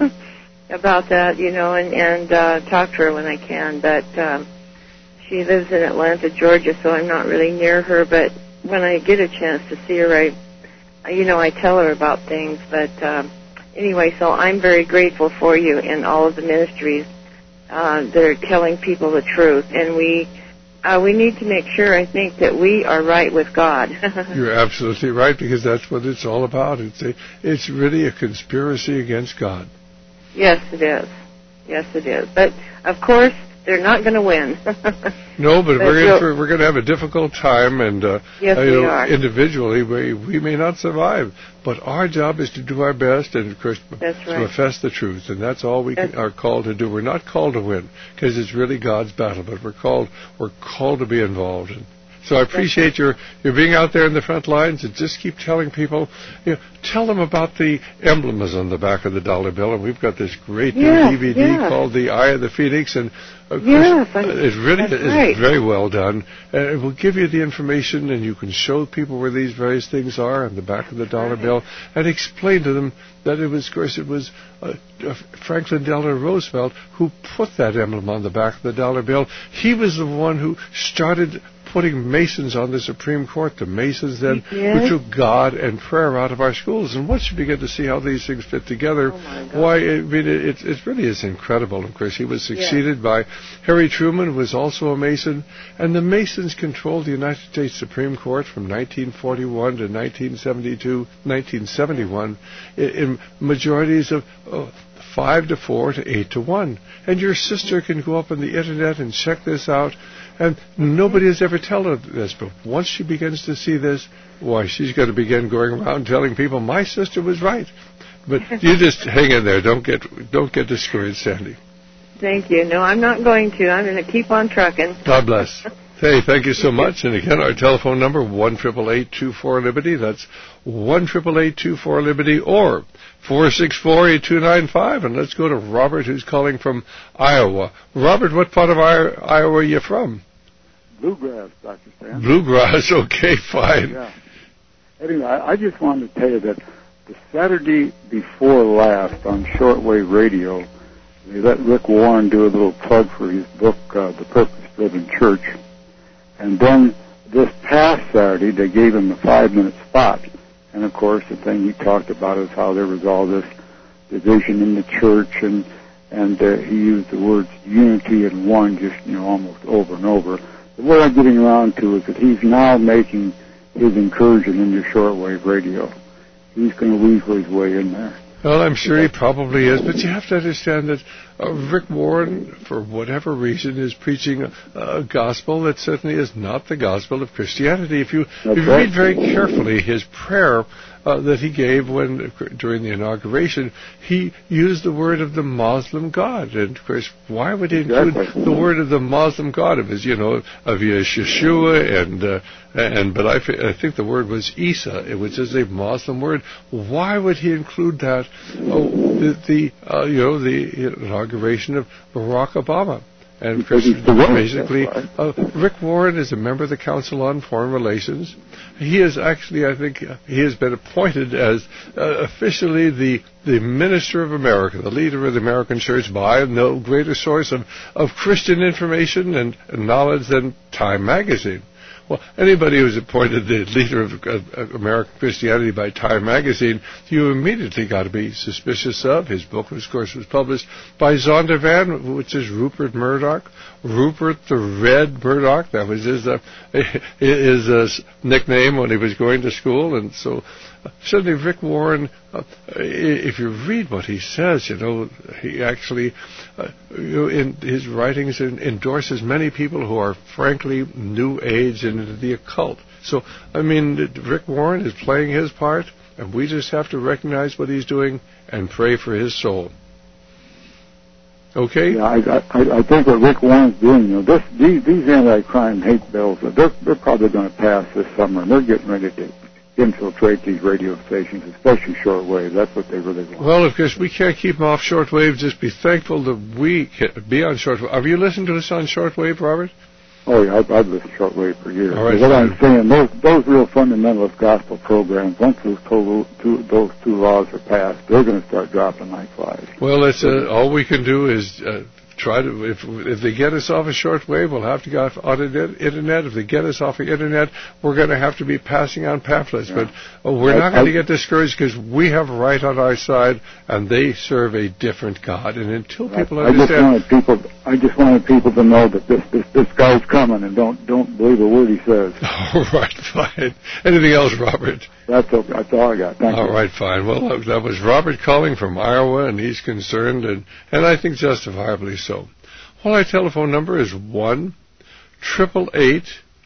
about that, you know, and, and uh, talk to her when I can. But um, she lives in Atlanta, Georgia, so I'm not really near her. But when I get a chance to see her, I, you know, I tell her about things. But um, anyway, so I'm very grateful for you and all of the ministries uh, that are telling people the truth. And we... Uh, we need to make sure, I think, that we are right with God. You're absolutely right, because that's what it's all about. It's a, it's really a conspiracy against God. Yes, it is. Yes, it is. But, of course, they're not going to win. No, but, but we're in for, we're going to have a difficult time, and uh, yes, uh, you we know, are. individually we we may not survive. But our job is to do our best and, of course, that's to right. profess the truth, and that's all we can, are called to do. We're not called to win, because it's really God's battle, but we're called we're called to be involved. And so I appreciate your, your being out there in the front lines, and just keep telling people, you know, tell them about the emblems on the back of the dollar bill. And we've got this great yes, new D V D yes. called The Eye of the Phoenix, and of yes, course, it really is right. very well done. And it will give you the information, and you can show people where these various things are on the back of the dollar right. bill, and explain to them that it was, of course, it was uh, Franklin Delano Roosevelt who put that emblem on the back of the dollar bill. He was the one who started putting Masons on the Supreme Court, the Masons then yes. who took God and prayer out of our schools. And once you begin to see how these things fit together, oh why, I mean, it, it, it really is incredible. Of course, he was succeeded yes. by Harry Truman, who was also a Mason, and the Masons controlled the United States Supreme Court from nineteen forty-one to nineteen seventy-two, nineteen seventy-one in, in majorities of oh, five to four to eight to one. And your sister can go up on the internet and check this out. And nobody has ever told her this, but once she begins to see this, why, she's going to begin going around telling people, my sister was right. But you just hang in there. Don't get don't get discouraged, Sandy. Thank you. No, I'm not going to. I'm going to keep on trucking. God bless. Hey, thank you so much. And again, our telephone number, one eight eight eight, two four, Liberty. That's one eight eight eight, two four, Liberty, or four six four, eight two nine five. And let's go to Robert, who's calling from Iowa. Robert, what part of Iowa are you from? Bluegrass, Doctor Stan. Bluegrass, okay, fine. Yeah. Anyway, I just wanted to tell you that the Saturday before last on shortwave radio, they let Rick Warren do a little plug for his book, uh, The Purpose-Driven Church. And then this past Saturday, they gave him a five-minute spot. And, of course, the thing he talked about is how there was all this division in the church, and and uh, he used the words unity and one just, you know, almost over and over. But what I'm getting around to is that he's now making his incursion into shortwave radio. He's going to weasel his way in there. Well, I'm sure he probably is, but you have to understand that uh, Rick Warren, for whatever reason, is preaching a, a gospel that certainly is not the gospel of Christianity. If you, if you read very carefully his prayer uh, that he gave when during the inauguration, he used the word of the Muslim God. And, of course, why would he include exactly. the word of the Muslim God? It was, you know, of Yeshua and... Uh, And but I, I think the word was Isa, which is a Muslim word. Why would he include that? Oh, the, the uh, you know the inauguration of Barack Obama, and basically uh, Rick Warren is a member of the Council on Foreign Relations. He is actually, I think, uh, he has been appointed as uh, officially the the minister of America, the leader of the American church, by no greater source of of Christian information and knowledge than Time magazine. Well, anybody who's appointed the leader of uh, American Christianity by Time magazine, you immediately got to be suspicious of. His book, of course, was published by Zondervan, which is Rupert Murdoch. Rupert the Red Murdoch, that was his, uh, his uh, nickname when he was going to school. And so uh, certainly Rick Warren, uh, if you read what he says, you know, he actually, uh, you know, in his writings endorses many people who are frankly New Age and into the occult. So, I mean, Rick Warren is playing his part, and we just have to recognize what he's doing and pray for his soul. Okay? Yeah, I, I, I think what Rick Warren's doing, you know, this, these, these anti-crime hate bills, they're, they're probably going to pass this summer, and they're getting ready to infiltrate these radio stations, especially shortwave. That's what they really want. Well, of course, we can't keep them off shortwave. Just be thankful that we can be on shortwave. Have you listened to us on shortwave, Robert? Oh, yeah, I've, I've listened to shortwave for years. All right, what I'm saying, those, those real fundamentalist gospel programs, once those two, two, those two laws are passed, they're going to start dropping like flies. Well, it's, uh, all we can do is uh, try to, if if they get us off a shortwave, we'll have to go off on the internet. If they get us off the internet, we're going to have to be passing on pamphlets. Yeah. But oh, we're I, not going to get discouraged because we have right on our side, and they serve a different God. And until people I, understand, I just wanted people, I just wanted people to know that this this this guy's coming, and don't don't believe a word he says. All right, fine. Anything else, Robert? That's okay. That's all I got. Thank all you. right, fine. Well, that was Robert calling from Iowa, and he's concerned, and and I think justifiably so. Well, our telephone number is one triple eight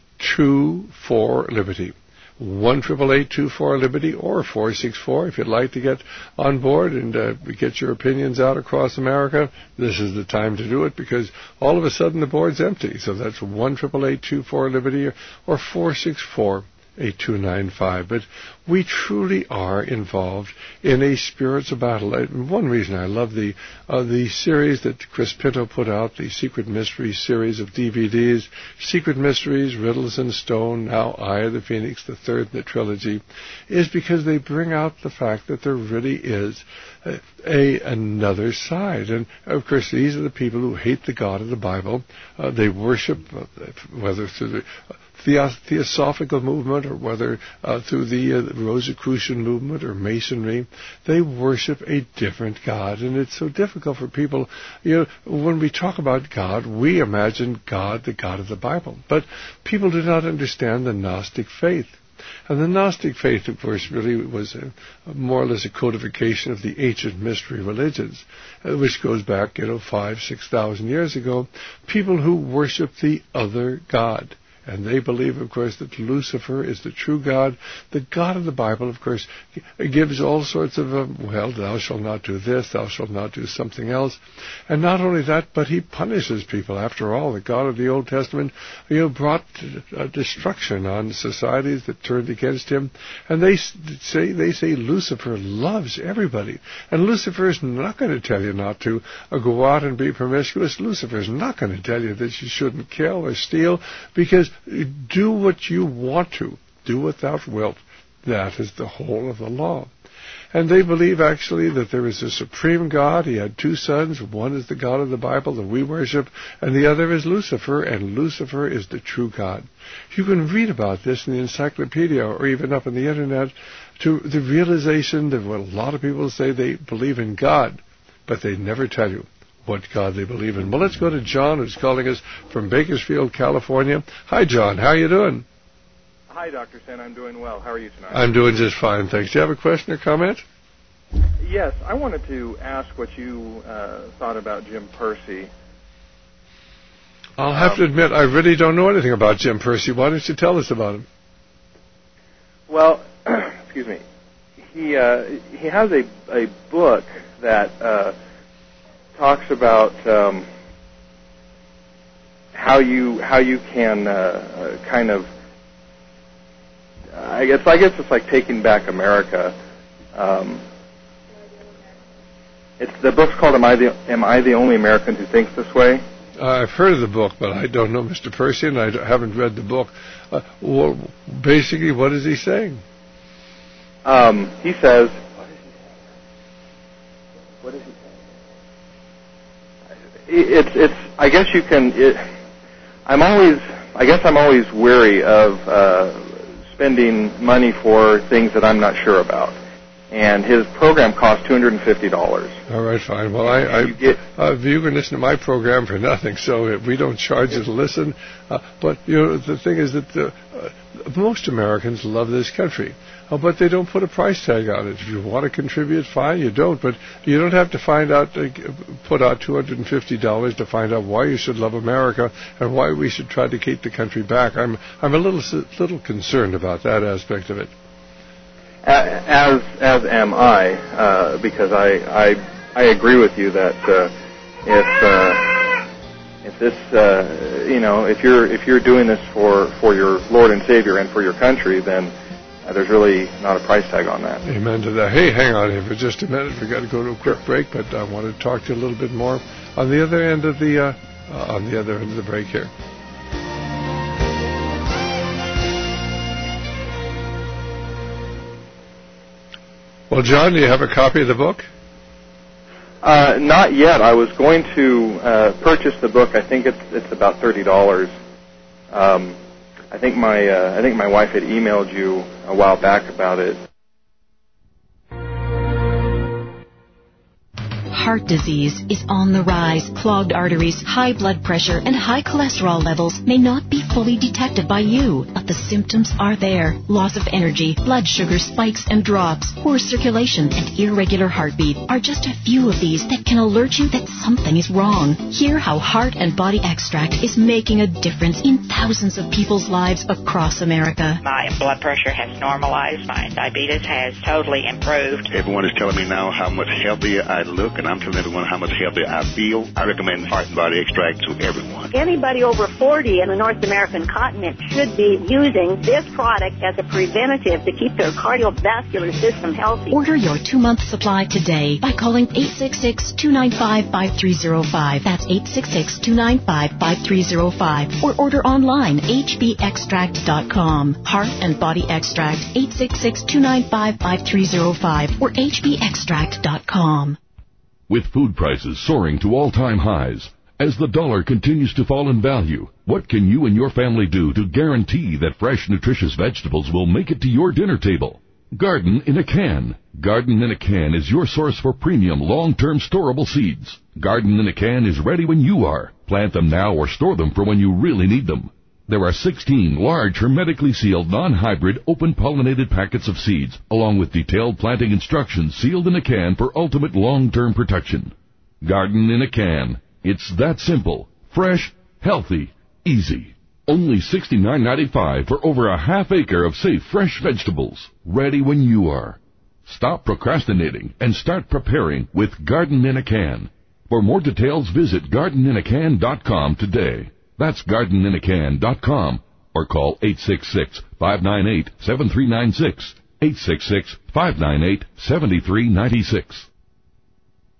two four Liberty. One triple eight two four Liberty, or four six four if you'd like to get on board and uh, get your opinions out across America. This is the time to do it, because all of a sudden the board's empty. So that's one triple eight two four Liberty, or four six four eight two nine five. But we truly are involved in a spiritual battle. And one reason I love the uh, the series that Chris Pinto put out, the Secret Mysteries series of D V Ds, Secret Mysteries, Riddles and Stone, now Eye of the Phoenix, the third in the trilogy, is because they bring out the fact that there really is a, a another side. And, of course, these are the people who hate the God of the Bible. Uh, they worship, uh, whether through the The Theosophical movement, or whether uh, through the uh, Rosicrucian movement or Masonry, they worship a different God. And it's so difficult for people. You know, when we talk about God, we imagine God, the God of the Bible. But people do not understand the Gnostic faith. And the Gnostic faith, of course, really was a, a more or less a codification of the ancient mystery religions, uh, which goes back, you know, five, six thousand years ago. People who worship the other God. And they believe, of course, that Lucifer is the true God. The God of the Bible, of course, gives all sorts of, uh, well, thou shalt not do this, thou shalt not do something else. And not only that, but he punishes people. After all, the God of the Old Testament, you know, brought uh, destruction on societies that turned against him. And they say, they say Lucifer loves everybody. And Lucifer is not going to tell you not to uh, go out and be promiscuous. Lucifer is not going to tell you that you shouldn't kill or steal, because do what you want to. Do what thou wilt. That is the whole of the law. And they believe actually that there is a supreme God. He had two sons. One is the God of the Bible that we worship, and the other is Lucifer, and Lucifer is the true God. You can read about this in the encyclopedia or even up on the internet, to the realization that what a lot of people say they believe in God, but they never tell you what God they believe in. Well, let's go to John, who's calling us from Bakersfield, California. Hi, John. How are you doing? Hi, Doctor Stan. I'm doing well. How are you tonight? I'm doing just fine, thanks. Do you have a question or comment? Yes. I wanted to ask what you uh, thought about Jim Percy. I'll have um, to admit, I really don't know anything about Jim Percy. Why don't you tell us about him? Well, excuse me. He uh, he has a a book that uh, talks about um, how you how you can uh, uh, kind of I guess I guess it's like Taking Back America. Um, it's the book's called "Am I the Am I the Only American Who Thinks This Way?" Uh, I've heard of the book, but I don't know Mister Percy, and I haven't read the book. Uh, well, basically, what is he saying? Um, he says, what is he saying? It's, it's, I guess you can, it, I'm always, I guess I'm always wary of uh, spending money for things that I'm not sure about. And his program costs two hundred fifty dollars. All right, fine. Well, I, I you, uh, you can listen to my program for nothing, so we don't charge you to listen. Uh, but, you know, the thing is that the, uh, most Americans love this country, uh, but they don't put a price tag on it. If you want to contribute, fine, you don't. But you don't have to find out, uh, put out two hundred fifty dollars to find out why you should love America and why we should try to keep the country back. I'm, I'm a little, little concerned about that aspect of it. As as am I, uh, because I, I I agree with you that uh, if uh, if this uh, you know if you're if you're doing this for, for your Lord and Savior and for your country, then uh, there's really not a price tag on that. Amen to that. Hey, hang on here for just a minute. We got to go to a quick break, but I want to talk to you a little bit more on the other end of the uh, uh, on the other end of the break here. Well, John, do you have a copy of the book? Uh, not yet. I was going to uh, purchase the book. I think it's it's about thirty dollars. Um, I think my uh, I think my wife had emailed you a while back about it. Heart disease is on the rise. Clogged arteries, high blood pressure, and high cholesterol levels may not be fully detected by you, but the symptoms are there. Loss of energy, blood sugar spikes and drops, poor circulation, and irregular heartbeat are just a few of these that can alert you that something is wrong. Hear how Heart and Body Extract is making a difference in thousands of people's lives across America. My blood pressure has normalized. My diabetes has totally improved. Everyone is telling me now how much healthier I look, and I'm telling everyone how much healthier I feel. I recommend Heart and Body Extract to everyone. Anybody over forty in the North American continent should be using this product as a preventative to keep their cardiovascular system healthy. Order your two-month supply today by calling eight six six, two nine five, five three zero five. That's eight six six, two nine five, five three zero five. Or order online, h b extract dot com. Heart and Body Extract, eight six six, two nine five, five three zero five or h b extract dot com. With food prices soaring to all-time highs, as the dollar continues to fall in value, what can you and your family do to guarantee that fresh, nutritious vegetables will make it to your dinner table? Garden in a Can. Garden in a Can is your source for premium, long-term storable seeds. Garden in a Can is ready when you are. Plant them now or store them for when you really need them. There are sixteen large, hermetically sealed, non-hybrid, open-pollinated packets of seeds, along with detailed planting instructions sealed in a can for ultimate long-term protection. Garden in a Can. It's that simple, fresh, healthy, easy. Only sixty-nine ninety-five for over a half acre of safe, fresh vegetables, ready when you are. Stop procrastinating and start preparing with Garden in a Can. For more details, visit garden in a can dot com today. That's garden in a can dot com or call eight six six, five nine eight, seven three nine six, eight six six, five nine eight, seven three nine six.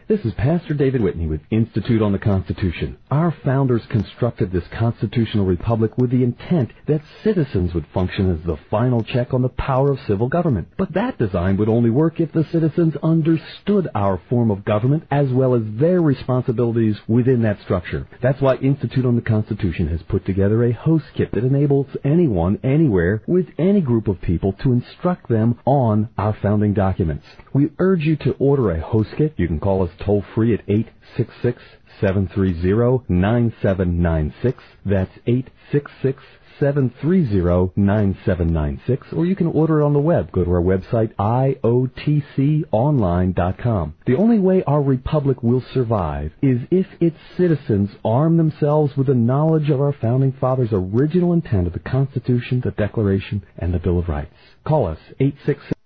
This is Pastor David Whitney with Institute on the Constitution. Our founders constructed this constitutional republic with the intent that citizens would function as the final check on the power of civil government. But that design would only work if the citizens understood our form of government as well as their responsibilities within that structure. That's why Institute on the Constitution has put together a host kit that enables anyone, anywhere, with any group of people to instruct them on our founding documents. We urge you to order a host kit. You can call us toll free at eight six six, seven three zero, nine seven nine six. That's eight six six, seven three zero, nine seven nine six. Or you can order it on the web. Go to our website, I O T C online dot com. The only way our republic will survive is if its citizens arm themselves with the knowledge of our founding fathers' original intent of the Constitution, the Declaration, and the Bill of Rights. Call us, eight six six.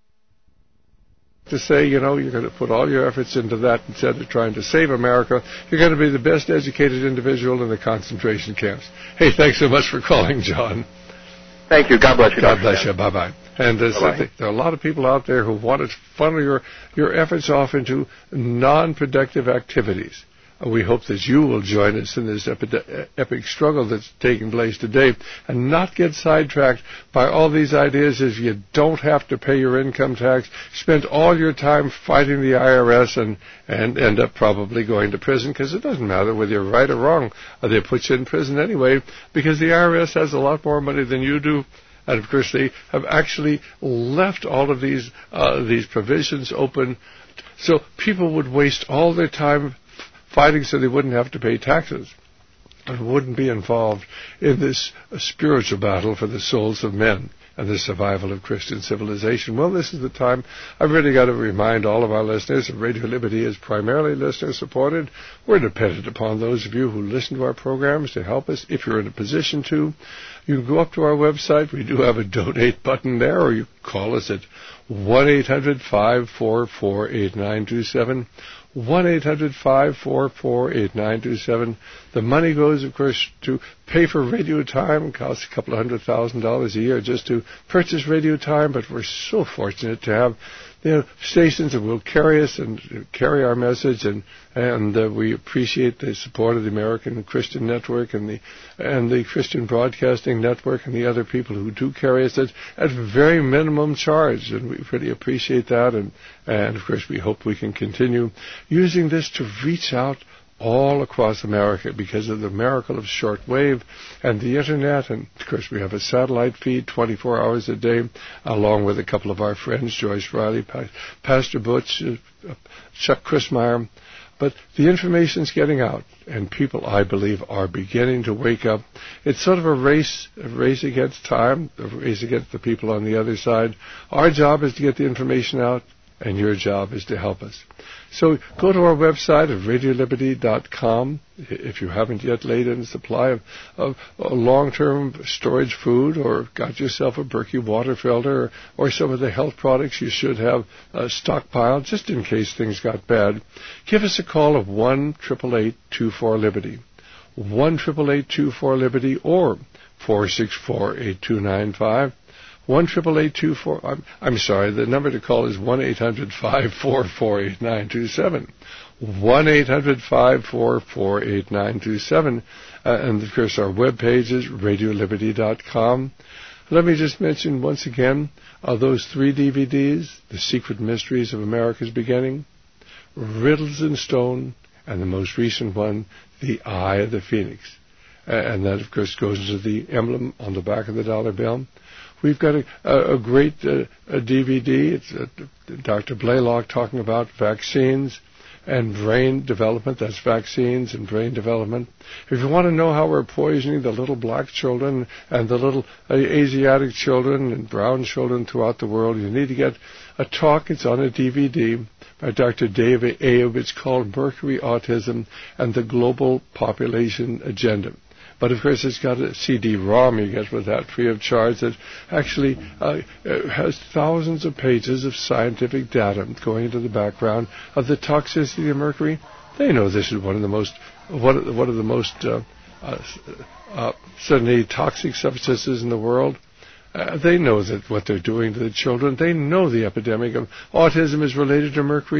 To say, you know, you're going to put all your efforts into that instead of trying to save America. You're going to be the best educated individual in the concentration camps. Hey, thanks so much for calling, John. Thank you. God bless you. God bless you. Bye-bye. And uh, so there are a lot of people out there who want to funnel your, your efforts off into non-productive activities. We hope that you will join us in this epic, epic struggle that's taking place today and not get sidetracked by all these ideas as you don't have to pay your income tax, spend all your time fighting the I R S and, and end up probably going to prison, because it doesn't matter whether you're right or wrong. They put you in prison anyway because the I R S has a lot more money than you do. And, of course, they have actually left all of these uh, these provisions open so people would waste all their time fighting so they wouldn't have to pay taxes and wouldn't be involved in this uh, spiritual battle for the souls of men and the survival of Christian civilization. Well, this is the time I've really got to remind all of our listeners that Radio Liberty is primarily listener-supported. We're dependent upon those of you who listen to our programs to help us. If you're in a position to, you can go up to our website. We do have a donate button there, or you can call us at one eight hundred, five four four, eight nine two seven. one eight hundred, five four four, eight nine two seven. The money goes, of course, to pay for radio time. It costs a couple of hundred thousand dollars a year just to purchase radio time, but we're so fortunate to have, you know, stations that will carry us and carry our message, and and uh, we appreciate the support of the American Christian Network and the and the Christian Broadcasting Network and the other people who do carry us at, at very minimum charge, and we really appreciate that. And and of course, we hope we can continue using this to reach out all across America because of the miracle of shortwave and the Internet. And, of course, we have a satellite feed twenty-four hours a day, along with a couple of our friends, Joyce Riley, pa- Pastor Butch, uh, Chuck Christmeyer. But the information's getting out, and people, I believe, are beginning to wake up. It's sort of a race, a race against time, a race against the people on the other side. Our job is to get the information out, and your job is to help us. So go to our website at radio liberty dot com if you haven't yet laid in a supply of, of long-term storage food, or got yourself a Berkey water filter, or, or some of the health products you should have uh, stockpiled just in case things got bad. Give us a call of one eight eight eight, two four, Liberty, one eight eight eight, two four, Liberty, or four six four, eight two nine five. one eight eight eight, two four, I'm, I'm sorry, the number to call is one eight hundred, five four four, eight nine two seven. one eight hundred, five four four, eight nine two seven. Uh, and, of course, our webpage is radio liberty dot com. Let me just mention once again uh, those three D V Ds, The Secret Mysteries of America's Beginning, Riddles in Stone, and the most recent one, The Eye of the Phoenix. Uh, and that, of course, goes into the emblem on the back of the dollar bill. We've got a, a, a great uh, a D V D. It's uh, Doctor Blaylock talking about vaccines and brain development. That's vaccines and brain development. If you want to know how we're poisoning the little black children and the little uh, Asiatic children and brown children throughout the world, you need to get a talk. It's on a D V D by Doctor Dave Ayoub. It's called Mercury, Autism, and the Global Population Agenda. But, of course, it's got a C D ROM you get with that free of charge that actually uh, has thousands of pages of scientific data going into the background of the toxicity of mercury. They know this is one of the most one of the, one of the most uh, uh, uh, certainly toxic substances in the world. Uh, they know that what they're doing to the children. They know the epidemic of autism is related to mercury.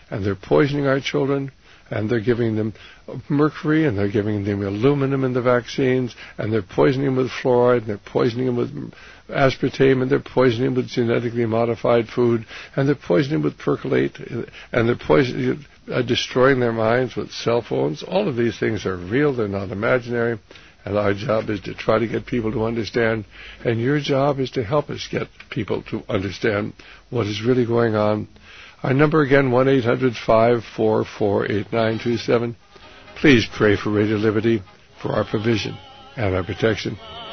and they're poisoning our children, and they're giving them mercury, and they're giving them aluminum in the vaccines, and they're poisoning them with fluoride, and they're poisoning them with aspartame, and they're poisoning them with genetically modified food, and they're poisoning them with percolate, and they're poisoning, uh, destroying their minds with cell phones. All of these things are real, they're not imaginary, and our job is to try to get people to understand, and your job is to help us get people to understand what is really going on. Our number again, one eight hundred five four four eight nine two seven. Please pray for Radio Liberty, for our provision and our protection.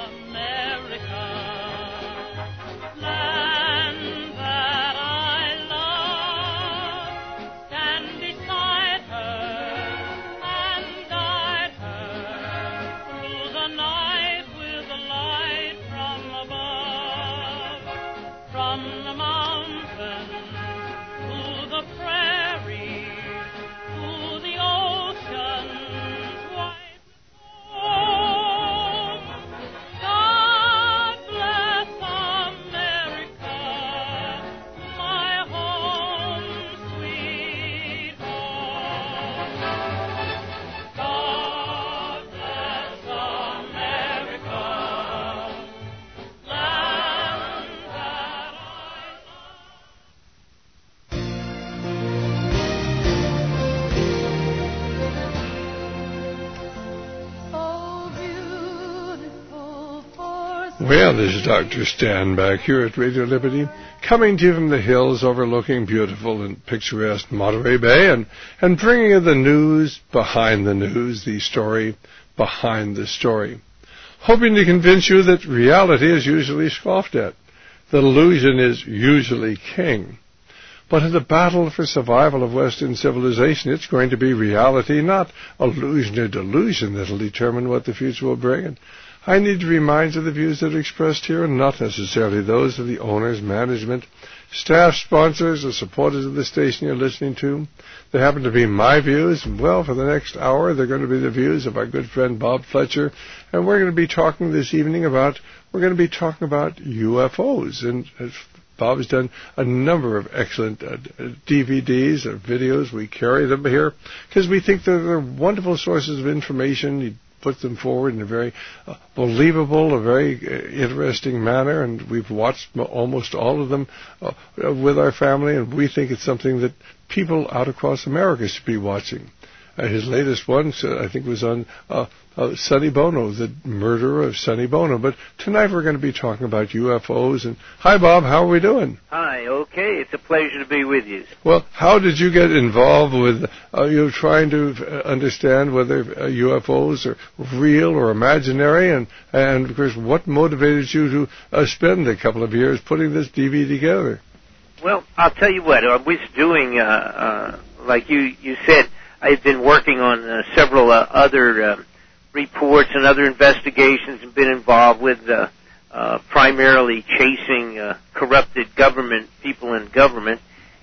Well, this is Doctor Stan back here at Radio Liberty, coming to you from the hills overlooking beautiful and picturesque Monterey Bay, and, and bringing you the news behind the news, the story behind the story. Hoping to convince you that reality is usually scoffed at, that illusion is usually king. But in the battle for survival of Western civilization, it's going to be reality, not illusion or delusion, that will determine what the future will bring. And I need to remind you of the views that are expressed here, and not necessarily those of the owners, management, staff, sponsors, or supporters of the station you're listening to. They happen to be my views, and well, for the next hour, they're going to be the views of our good friend Bob Fletcher, and we're going to be talking this evening about, we're going to be talking about U F Os, and Bob has done a number of excellent uh, D V Ds or videos. We carry them here because we think they're, they're wonderful sources of information. You put them forward in a very uh, believable, a very uh, interesting manner, and we've watched m- almost all of them uh, with our family, and we think it's something that people out across America should be watching. Uh, his latest one, uh, I think, was on uh, uh, Sonny Bono, the murderer of Sonny Bono. But tonight we're going to be talking about U F Os. And hi, Bob. How are we doing? Hi. Okay. It's a pleasure to be with you. Well, how did you get involved with uh, you trying to understand whether uh, U F Os are real or imaginary? And, and of course, what motivated you to uh, spend a couple of years putting this D V D together? Well, I'll tell you what. I was doing, uh, uh, like you, you said, I've been working on uh, several uh, other uh, reports and other investigations and been involved with uh, uh, primarily chasing uh, corrupted government, people in government,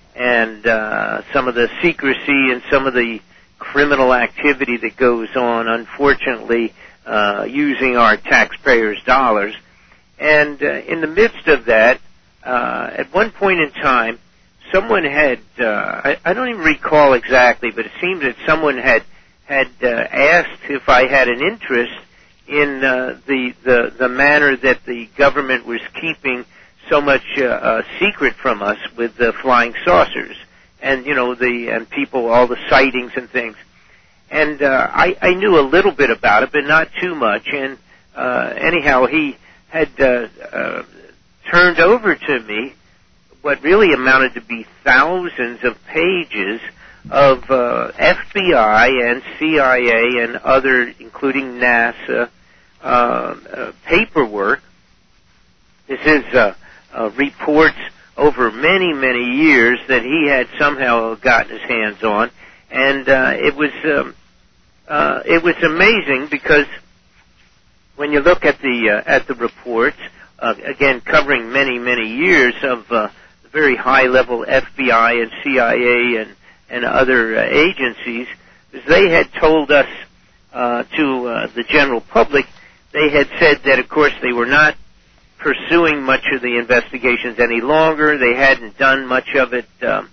and uh, some of the secrecy and some of the criminal activity that goes on, unfortunately, uh, using our taxpayers' dollars. And uh, in the midst of that, uh, at one point in time, someone had, uh, I, I don't even recall exactly, but it seems that someone had had uh, asked if I had an interest in uh, the, the the manner that the government was keeping so much uh, uh, secret from us with the flying saucers and, you know, the and people, all the sightings and things. And uh, I, I knew a little bit about it, but not too much. And uh, anyhow, he had uh, uh, turned over to me what really amounted to be thousands of pages of uh, F B I and C I A and other, including NASA, uh, uh, paperwork. This is uh, uh, reports over many, many years that he had somehow gotten his hands on, and uh, it was um, uh, it was amazing because when you look at the uh, at the reports, uh, again covering many, many years of uh, very high-level F B I and C I A and, and other uh, agencies, they had told us uh, to uh, the general public, they had said that, of course, they were not pursuing much of the investigations any longer. They hadn't done much of it um, uh,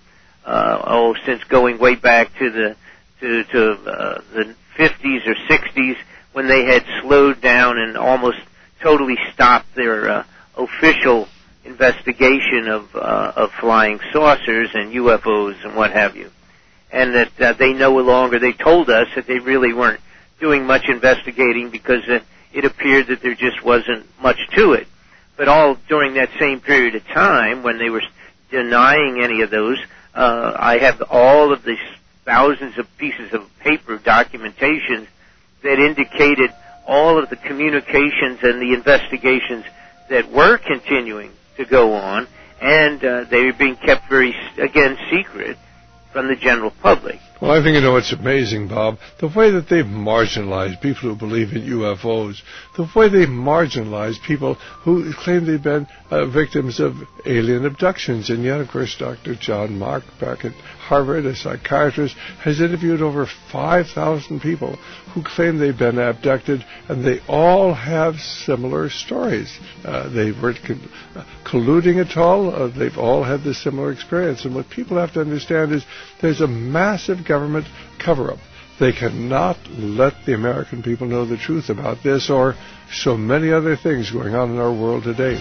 uh, oh, since going way back to the to, to uh, the fifties or sixties, when they had slowed down and almost totally stopped their uh, official investigation of uh, of flying saucers and U F Os and what have you, and that uh, they no longer. They told us that they really weren't doing much investigating because it, it appeared that there just wasn't much to it. But all during that same period of time, when they were denying any of those, uh, I have all of these thousands of pieces of paper documentation that indicated all of the communications and the investigations that were continuing to go on, and uh, they were being kept very, again, secret from the general public. Well, I think you know what's amazing, Bob? The way that they've marginalized people who believe in U F Os, the way they've marginalized people who claim they've been uh, victims of alien abductions. And yet, of course, Doctor John Mark back at Harvard, a psychiatrist, has interviewed over five thousand people who claim they've been abducted, and they all have similar stories. Uh, they weren't con- uh, colluding at all. Uh, they've all had this similar experience. And what people have to understand is there's a massive government cover-up. They cannot let the American people know the truth about this or so many other things going on in our world today.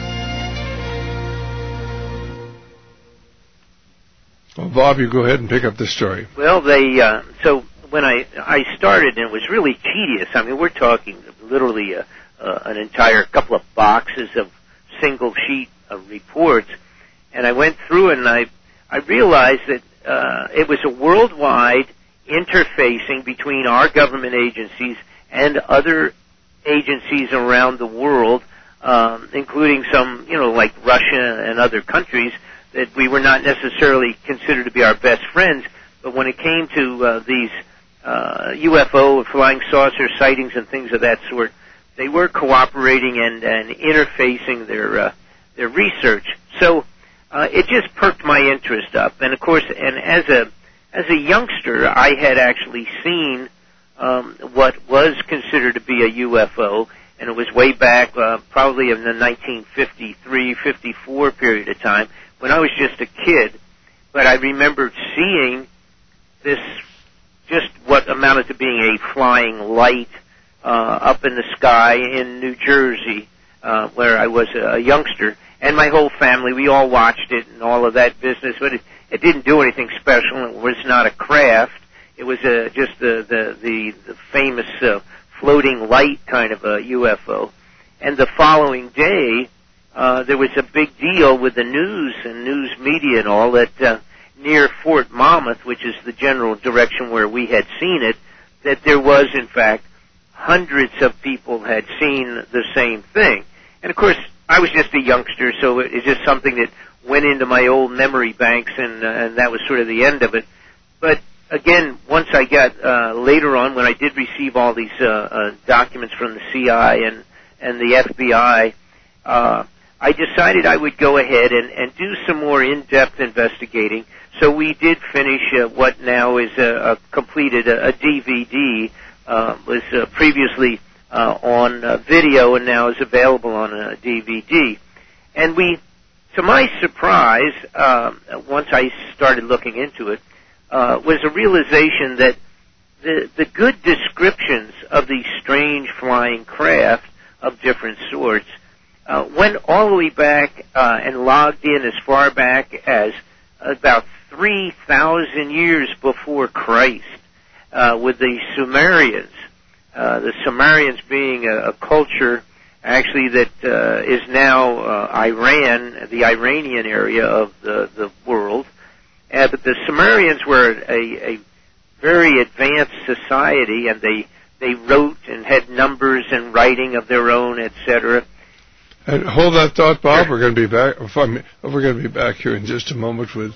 Well, Bob, you go ahead and pick up the story. Well, they uh, so when I I started, and it was really tedious. I mean, we're talking literally a, uh, an entire couple of boxes of single sheet of reports, and I went through and I I realized that uh, it was a worldwide interfacing between our government agencies and other agencies around the world, um, including some, you know, like Russia and other countries that we were not necessarily considered to be our best friends. But when it came to uh, these uh, U F O, flying saucer sightings and things of that sort, they were cooperating and, and interfacing their uh, their research. So uh, it just perked my interest up. And of course, and as a as a youngster, I had actually seen um, what was considered to be a U F O, and it was way back, uh, probably in the nineteen fifty-three fifty-four period of time, when I was just a kid. But I remembered seeing this, just what amounted to being a flying light uh, up in the sky in New Jersey, uh, where I was a, a youngster. And my whole family, we all watched it and all of that business, but it, it didn't do anything special. It was not a craft. It was uh, just the, the, the, the famous uh, floating light kind of a U F O. And the following day, uh, there was a big deal with the news and news media and all that uh, near Fort Monmouth, which is the general direction where we had seen it, that there was, in fact, hundreds of people had seen the same thing. And, of course, I was just a youngster, so it was just something that went into my old memory banks, and, uh, and that was sort of the end of it. But, again, once I got uh, later on, when I did receive all these uh, uh, documents from the C I and, and the F B I, uh, I decided I would go ahead and, and do some more in-depth investigating. So we did finish uh, what now is a, a completed a, a D V D, uh, was uh, previously uh, on uh, video and now is available on a D V D. And we, to my surprise, uh, once I started looking into it, uh, was a realization that the, the good descriptions of these strange flying craft of different sorts uh, went all the way back uh, and logged in as far back as about three thousand years before Christ, uh, with the Sumerians. Uh, the Sumerians being a, a culture actually that uh, is now uh, Iran, the Iranian area of the, the world. Uh, but the Sumerians were a, a very advanced society, and they they wrote and had numbers and writing of their own, et cetera. And hold that thought, Bob. We're going to be back. We're going to be back here in just a moment with.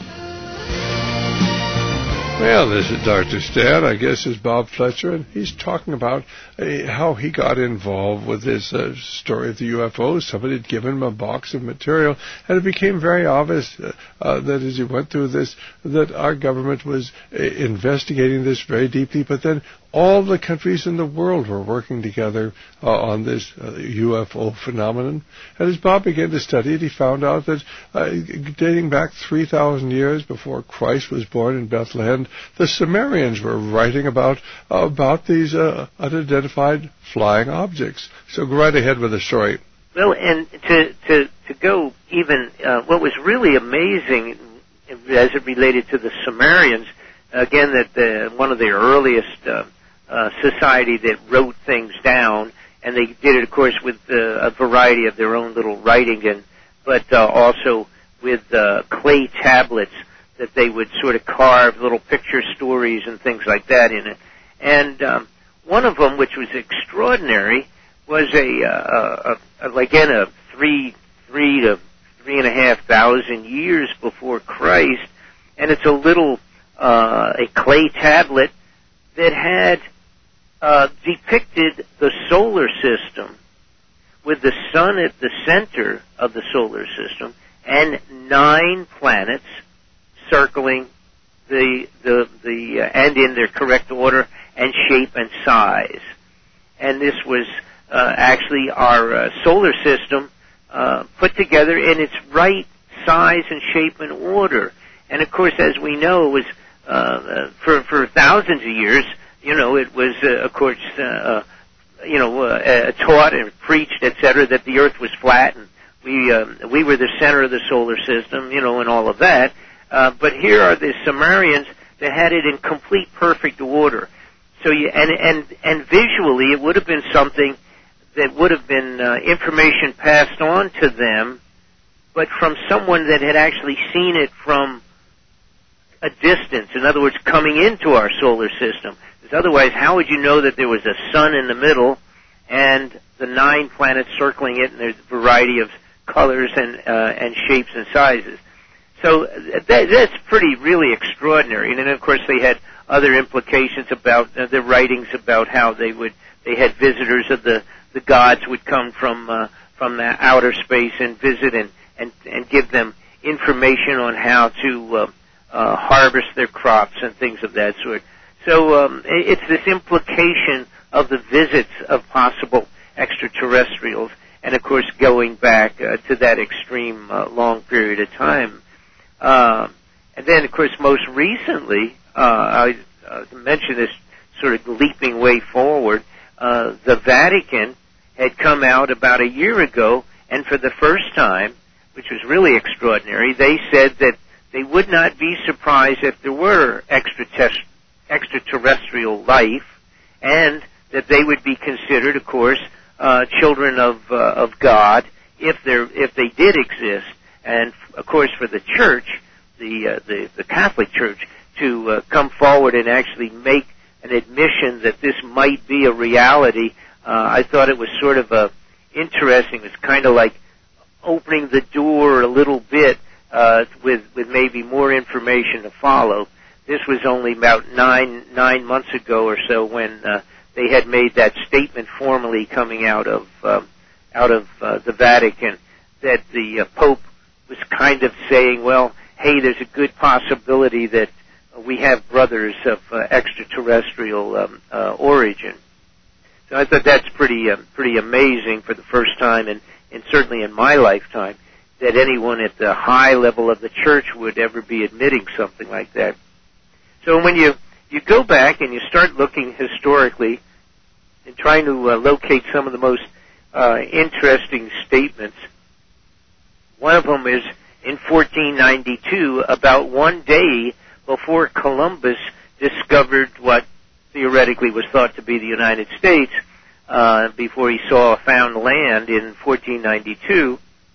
Well, this is Doctor Stan. I guess is Bob Fletcher, and he's talking about uh, how he got involved with this uh, story of the U F Os. Somebody had given him a box of material, and it became very obvious uh, uh, that as he went through this, that our government was uh, investigating this very deeply. But then all the countries in the world were working together uh, on this uh, U F O phenomenon. And as Bob began to study it, he found out that uh, dating back three thousand years before Christ was born in Bethlehem, the Sumerians were writing about uh, about these uh, unidentified flying objects. So go right ahead with the story. Well, and to to to go even, uh, what was really amazing as it related to the Sumerians, again, that the, one of the earliest uh, uh, society that wrote things down, and they did it, of course, with uh, a variety of their own little writing, and but uh, also with uh, clay tablets that they would sort of carve little picture stories and things like that in it. And um, one of them, which was extraordinary, was a, uh, a, a again a three three to three and a half thousand years before Christ, and it's a little uh, a clay tablet that had uh, depicted the solar system with the sun at the center of the solar system and nine planets circling the the the uh, and in their correct order and shape and size. And this was uh, actually our uh, solar system uh, put together in its right size and shape and order. And of course, as we know, it was uh, uh, for for thousands of years. You know, it was uh, of course uh, uh, you know uh, uh, taught and preached, et cetera, that the Earth was flat and we uh, we were the center of the solar system. You know, and all of that. Uh, but here are the Sumerians that had it in complete perfect order. So you, and and and visually, it would have been something that would have been uh, information passed on to them, but from someone that had actually seen it from a distance. In other words, coming into our solar system. Because otherwise, how would you know that there was a sun in the middle and the nine planets circling it, and there's a variety of colors and uh, and shapes and sizes? So that, that's pretty really extraordinary. And then, of course, they had other implications about uh, their writings about how they would they had visitors of the the gods would come from uh, from the outer space and visit and and and give them information on how to uh, uh, harvest their crops and things of that sort. So um, it's this implication of the visits of possible extraterrestrials, and of course going back uh, to that extreme uh, long period of time. Uh, and then, of course, most recently, uh, I uh, mentioned this sort of leaping way forward, uh, the Vatican had come out about a year ago, and for the first time, which was really extraordinary, they said that they would not be surprised if there were extraterrestrial life, and that they would be considered, of course, uh, children of uh, of God if they if they did exist. And of course, for the Church, the uh, the, the Catholic Church, to uh, come forward and actually make an admission that this might be a reality, uh, I thought it was sort of a interesting. It's kind of like opening the door a little bit uh, with with maybe more information to follow. This was only about nine nine months ago or so when uh, they had made that statement formally coming out of uh, out of uh, the Vatican that the uh, Pope was kind of saying, well, hey, there's a good possibility that we have brothers of uh, extraterrestrial um, uh, origin. So I thought that's pretty uh, pretty amazing for the first time, and, and certainly in my lifetime, that anyone at the high level of the Church would ever be admitting something like that. So when you, you go back and you start looking historically and trying to uh, locate some of the most uh, interesting statements, one of them is in fourteen ninety-two, about one day before Columbus discovered what theoretically was thought to be the United States, uh, before he saw found land in fourteen ninety-two,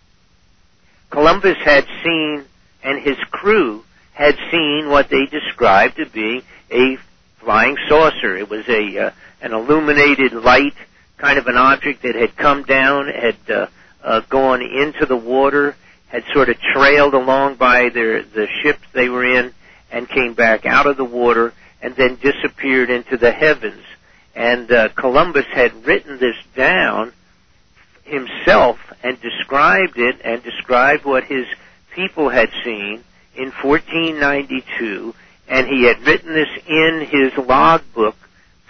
Columbus had seen, and his crew had seen what they described to be a flying saucer. It was a uh, an illuminated light, kind of an object that had come down, had uh, uh, gone into the water, had sort of trailed along by their, the ships they were in, and came back out of the water, and then disappeared into the heavens. And uh, Columbus had written this down himself and described it, and described what his people had seen in fourteen ninety-two, and he had written this in his logbook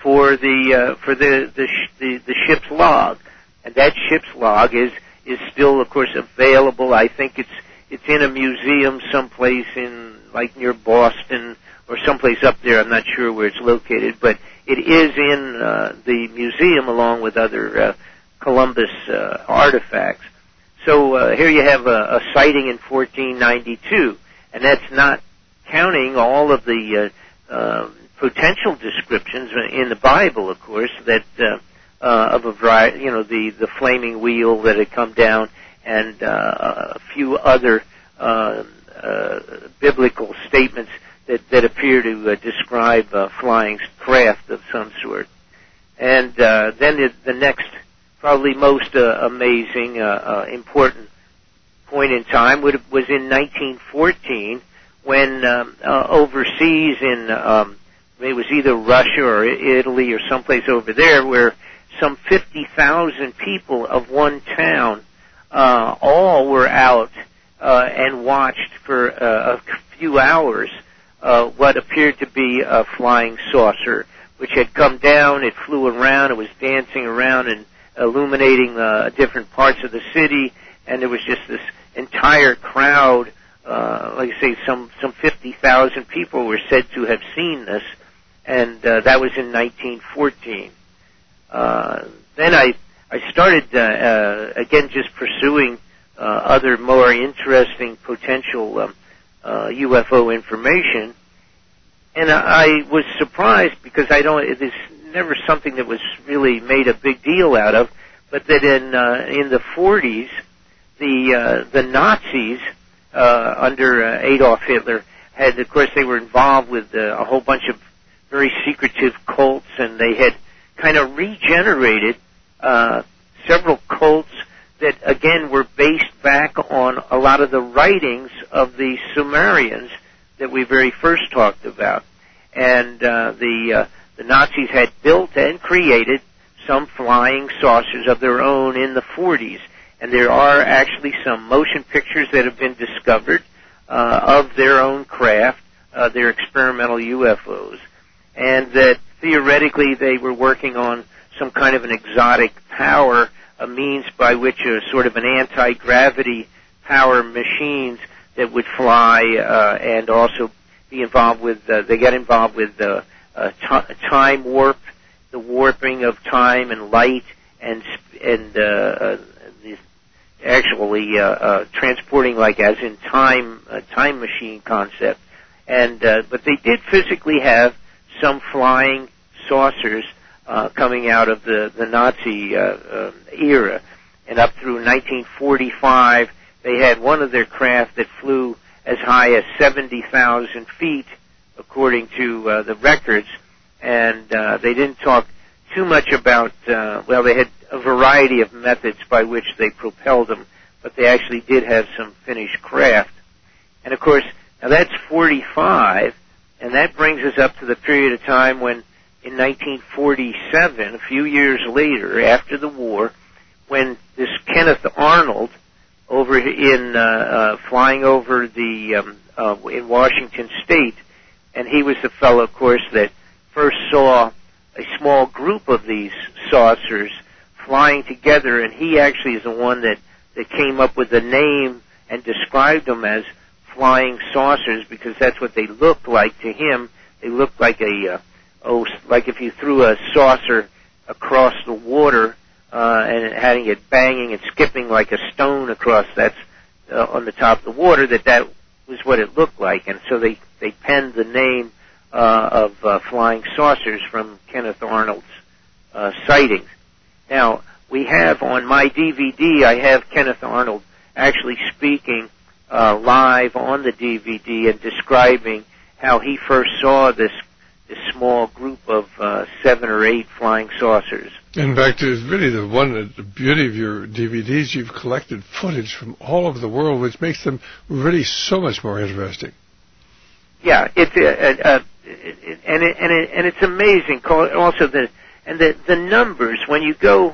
for the uh, for the the, sh- the the ship's log, and that ship's log is is still, of course, available. I think it's it's in a museum someplace in like near Boston or someplace up there. I'm not sure where it's located, but it is in uh, the museum along with other uh, Columbus uh, artifacts. So uh, here you have a, a sighting in fourteen ninety-two, and that's not counting all of the uh, uh, potential descriptions in the Bible, of course, that uh, uh, of a variety, you know, the, the flaming wheel that had come down, and uh, a few other uh, uh, biblical statements that, that appear to uh, describe uh, flying craft of some sort. And uh, then the, the next, probably most uh, amazing, uh, uh, important point in time would, was in nineteen fourteen, when um, uh, overseas in, um, it was either Russia or Italy or someplace over there, where some fifty thousand people of one town uh, all were out uh, and watched for uh, a few hours uh, what appeared to be a flying saucer, which had come down. It flew around. It was dancing around and illuminating uh, different parts of the city, and there was just this entire crowd. Uh, like I say, some some fifty thousand people were said to have seen this, and uh, that was in nineteen fourteen. Uh, then I I started uh, uh, again just pursuing uh, other more interesting potential um, uh, U F O information, and I was surprised because I don't. It is never something that was really made a big deal out of, but that in uh, in the forties, the uh, the Nazis uh, under uh, Adolf Hitler had, of course, they were involved with uh, a whole bunch of very secretive cults, and they had kind of regenerated uh, several cults that, again, were based back on a lot of the writings of the Sumerians that we very first talked about. And uh, the uh, the Nazis had built and created some flying saucers of their own in the forties. And there are actually some motion pictures that have been discovered uh, of their own craft, uh, their experimental U F Os, and that theoretically they were working on some kind of an exotic power, a means by which a sort of an anti-gravity power machines that would fly uh, and also be involved with, uh, they got involved with uh, uh, t- time warp, the warping of time and light, and and uh, uh, the, actually uh, uh, transporting, like as in time, uh, time machine concept. And uh, but they did physically have some flying saucers uh, coming out of the the Nazi uh, uh, era, and up through nineteen forty-five, they had one of their craft that flew as high as seventy thousand feet, according to uh, the records. And uh, they didn't talk too much about, uh, well, they had a variety of methods by which they propelled them, but they actually did have some finished craft. And of course, now that's forty-five, and that brings us up to the period of time when, in nineteen forty-seven, a few years later, after the war, when this Kenneth Arnold, over in uh, uh, flying over the um, uh, in Washington State, and he was the fellow, of course, that first saw a small group of these saucers flying together, and he actually is the one that, that came up with the name and described them as flying saucers, because that's what they looked like to him. They looked like a uh, oh, like if you threw a saucer across the water uh, and having it banging and skipping like a stone across that's uh, on the top of the water, that that was what it looked like. And so they, they penned the name uh, of uh, flying saucers from Kenneth Arnold's uh, sightings. Now, we have on my D V D, I have Kenneth Arnold actually speaking uh, live on the D V D and describing how he first saw this this small group of uh, seven or eight flying saucers. In fact, it's really the one, the beauty of your D V Ds, you've collected footage from all over the world, which makes them really so much more interesting. Yeah, it's uh, uh, it, it, and it, and it, and it's amazing. Also, the and the the numbers when you go.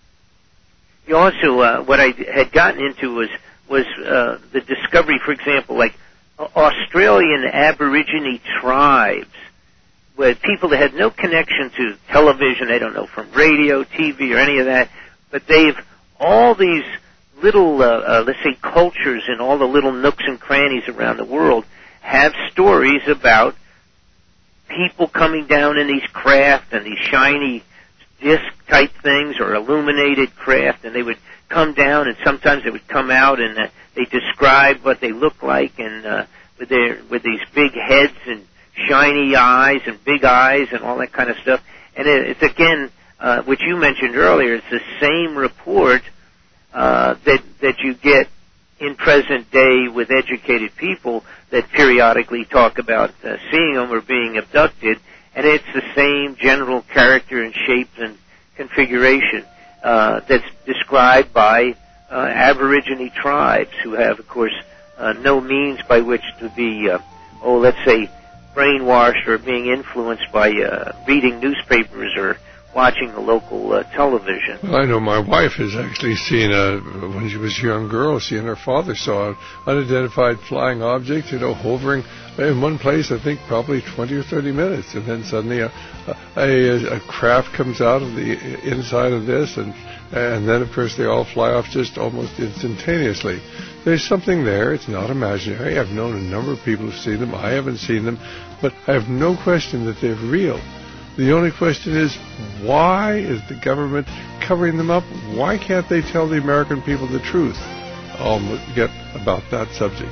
You also uh, what I had gotten into was was uh, the discovery, for example, like uh, Australian Aborigine tribes with people that had no connection to television, they don't know from radio, T V, or any of that, but they've, all these little, uh, uh, let's say, cultures in all the little nooks and crannies around the world have stories about people coming down in these craft and these shiny disc-type things or illuminated craft, and they would come down, and sometimes they would come out, and uh, they describe what they look like, and uh, with their with these big heads and shiny eyes and big eyes and all that kind of stuff. And it, it's again, uh, which you mentioned earlier, it's the same report uh, that that you get in present day with educated people that periodically talk about uh, seeing them or being abducted, and it's the same general character and shape and configuration uh, that's described by uh, Aborigine tribes who have, of course, uh, no means by which to be, uh, oh, let's say, brainwashed or being influenced by uh, reading newspapers or watching the local uh, television. Well, I know my wife has actually seen, a, when she was a young girl, she and her father saw an unidentified flying object, you know, hovering in one place, I think probably twenty or thirty minutes, and then suddenly a, a, a craft comes out of the inside of this, and, and then, of course, they all fly off just almost instantaneously. There's something there. It's not imaginary. I've known a number of people who've seen them. I haven't seen them, but I have no question that they're real. The only question is, why is the government covering them up? Why can't they tell the American people the truth? I'll get about that subject.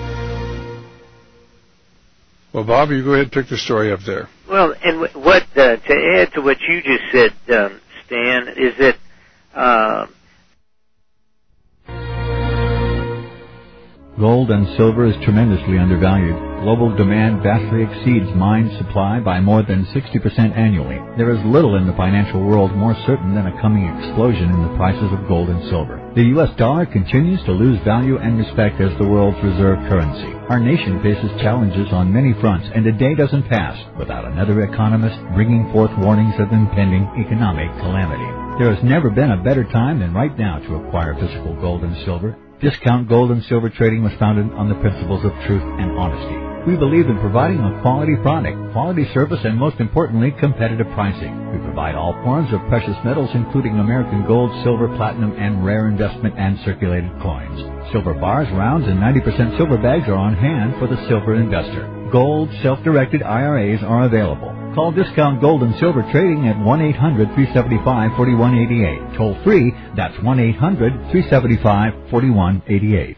Well, Bob, you go ahead and pick the story up there. Well, and what uh, to add to what you just said, um, Stan, is that uh, gold and silver is tremendously undervalued. Global demand vastly exceeds mine supply by more than sixty percent annually. There is little in the financial world more certain than a coming explosion in the prices of gold and silver. The U S dollar continues to lose value and respect as the world's reserve currency. Our nation faces challenges on many fronts, and a day doesn't pass without another economist bringing forth warnings of impending economic calamity. There has never been a better time than right now to acquire physical gold and silver. Discount Gold and Silver Trading was founded on the principles of truth and honesty. We believe in providing a quality product, quality service, and most importantly, competitive pricing. We provide all forms of precious metals, including American gold, silver, platinum, and rare investment and circulated coins. Silver bars, rounds, and ninety percent silver bags are on hand for the silver investor. Gold, self-directed I R As are available. Call Discount Gold and Silver Trading at one eight hundred, three seven five, four one eight eight. Toll free, that's one eight hundred, three seven five, four one eight eight.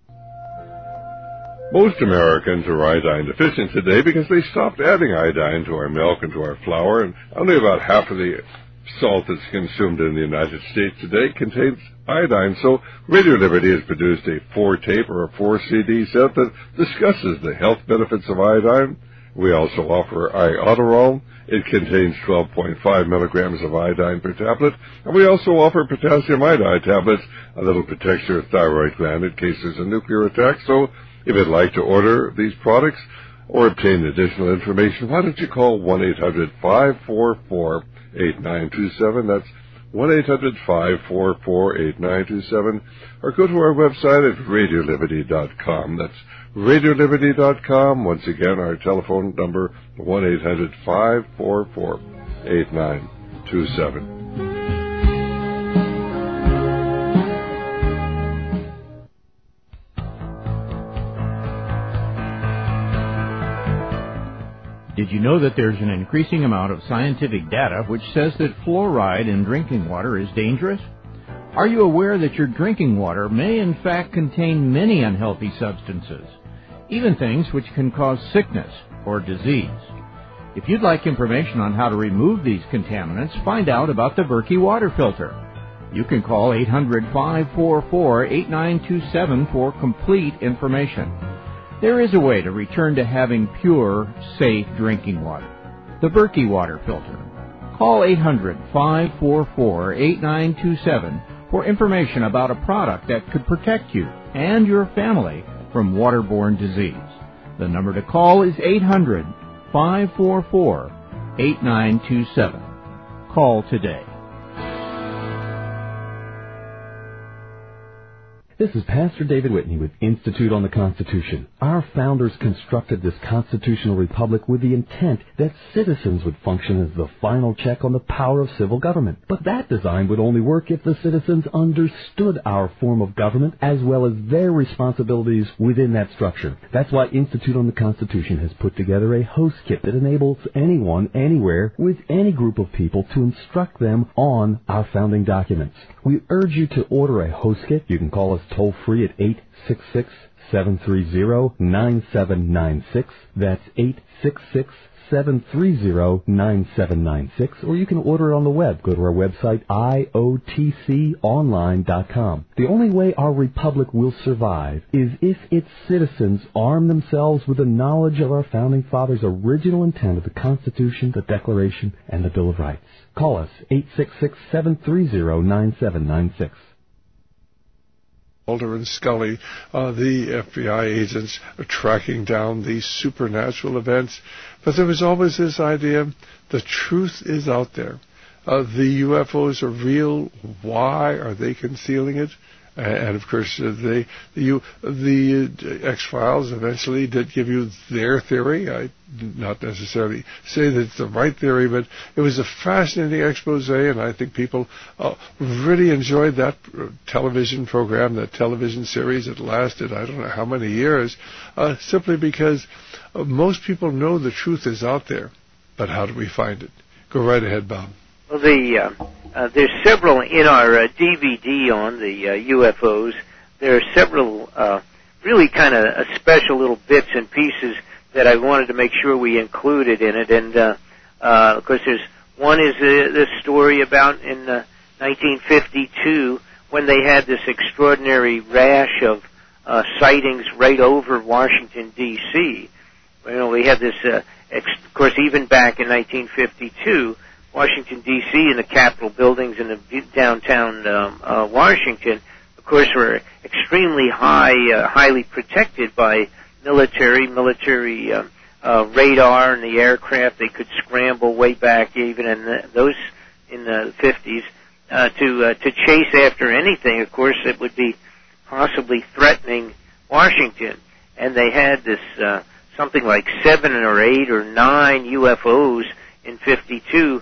Most Americans are iodine deficient today because they stopped adding iodine to our milk and to our flour, and only about half of the salt that's consumed in the United States today contains iodine. So Radio Liberty has produced a four-tape or a four-C D set that discusses the health benefits of iodine. We also offer Iodoral. It contains twelve point five milligrams of iodine per tablet. And we also offer potassium iodide tablets, a little protects your thyroid gland in case there's a nuclear attack. So if you'd like to order these products or obtain additional information, why don't you call one eight hundred, five four four, eight nine two seven. That's one eight hundred, five four four, eight nine two seven. Or go to our website at radio liberty dot com. That's radio liberty dot com. Once again, our telephone number, one eight hundred, five four four, eight nine two seven. Did you know that there's an increasing amount of scientific data which says that fluoride in drinking water is dangerous? Are you aware that your drinking water may in fact contain many unhealthy substances, even things which can cause sickness or disease? If you'd like information on how to remove these contaminants, find out about the Berkey water filter. You can call eight hundred, five four four, eight nine two seven for complete information. There is a way to return to having pure, safe drinking water. The Berkey water filter. Call eight hundred, five four four, eight nine two seven for information about a product that could protect you and your family from waterborne disease. The number to call is eight hundred, five four four, eight nine two seven. Call today. This is Pastor David Whitney with Institute on the Constitution. Our founders constructed this constitutional republic with the intent that citizens would function as the final check on the power of civil government. But that design would only work if the citizens understood our form of government as well as their responsibilities within that structure. That's why Institute on the Constitution has put together a host kit that enables anyone, anywhere, with any group of people to instruct them on our founding documents. We urge you to order a host kit. You can call us toll-free at eight six six, seven three zero, nine seven nine six. That's eight six six, seven three zero, nine seven nine six. Or you can order it on the web. Go to our website, I O T C online dot com. The only way our republic will survive is if its citizens arm themselves with the knowledge of our founding fathers' original intent of the Constitution, the Declaration, and the Bill of Rights. Call us, eight six six, seven three zero, nine seven nine six. Mulder and Scully, uh, the F B I agents are tracking down these supernatural events. But there was always this idea, the truth is out there. Uh, the U F Os are real. Why are they concealing it? And, of course, uh, they, the, the uh, X-Files eventually did give you their theory. I did not necessarily say that it's the right theory, but it was a fascinating expose, and I think people uh, really enjoyed that uh, television program, that television series. It lasted, I don't know how many years, uh, simply because uh, most people know the truth is out there. But how do we find it? Go right ahead, Bob. Well, the uh, uh, there's several in our uh, D V D on the uh, U F Os. There are several uh, really kind of uh, special little bits and pieces that I wanted to make sure we included in it. And uh, uh, of course, there's one is uh, this story about in uh, nineteen fifty-two when they had this extraordinary rash of uh, sightings right over Washington D C. You know, we had this. Uh, ex- of course, even back in nineteen fifty-two. Washington, D C, and the Capitol buildings in the downtown um, uh, Washington, of course, were extremely high, uh, highly protected by military, military uh, uh, radar and the aircraft. They could scramble way back even in the, those in the fifties uh, to uh, to chase after anything. Of course, it would be possibly threatening Washington, and they had this uh, something like seven or eight or nine U F Os in fifty-two.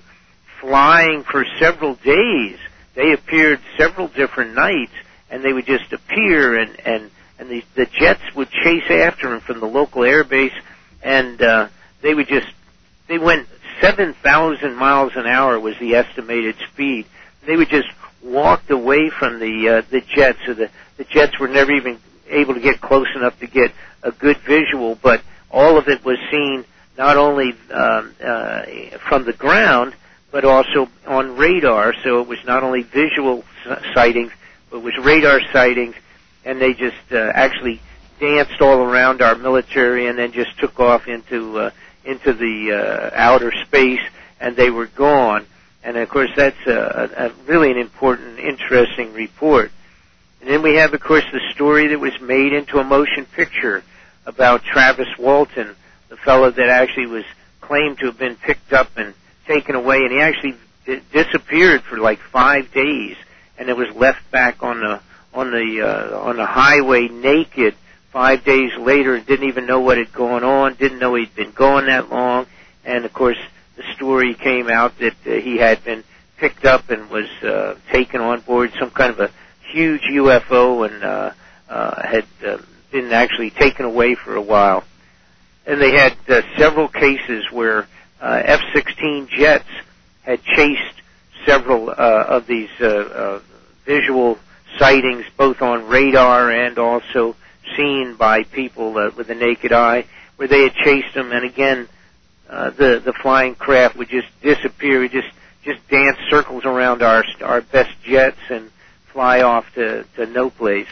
Flying for several days. They appeared several different nights, and they would just appear, and and and the the jets would chase after them from the local air base, and uh, they would just they went seven thousand miles an hour was the estimated speed. They would just walked away from the uh, the jets, so the the jets were never even able to get close enough to get a good visual, but all of it was seen not only um, uh, from the ground, but also on radar. So it was not only visual sightings, but it was radar sightings, and they just uh, actually danced all around our military and then just took off into uh, into the uh, outer space, and they were gone. And, of course, that's a, a really an important, interesting report. And then we have, of course, the story that was made into a motion picture about Travis Walton, the fellow that actually was claimed to have been picked up and taken away, and he actually d- disappeared for like five days, and it was left back on the on the uh, on the highway naked five days later, and didn't even know what had gone on, didn't know he'd been gone that long, and of course the story came out that uh, he had been picked up and was uh, taken on board some kind of a huge U F O and uh, uh, had uh, been actually taken away for a while. And they had uh, several cases where uh, F sixteen jets had chased several uh, of these uh, uh, visual sightings, both on radar and also seen by people uh, with the naked eye, where they had chased them, and again, uh, the the flying craft would just disappear, would just just dance circles around our our best jets and fly off to, to no place.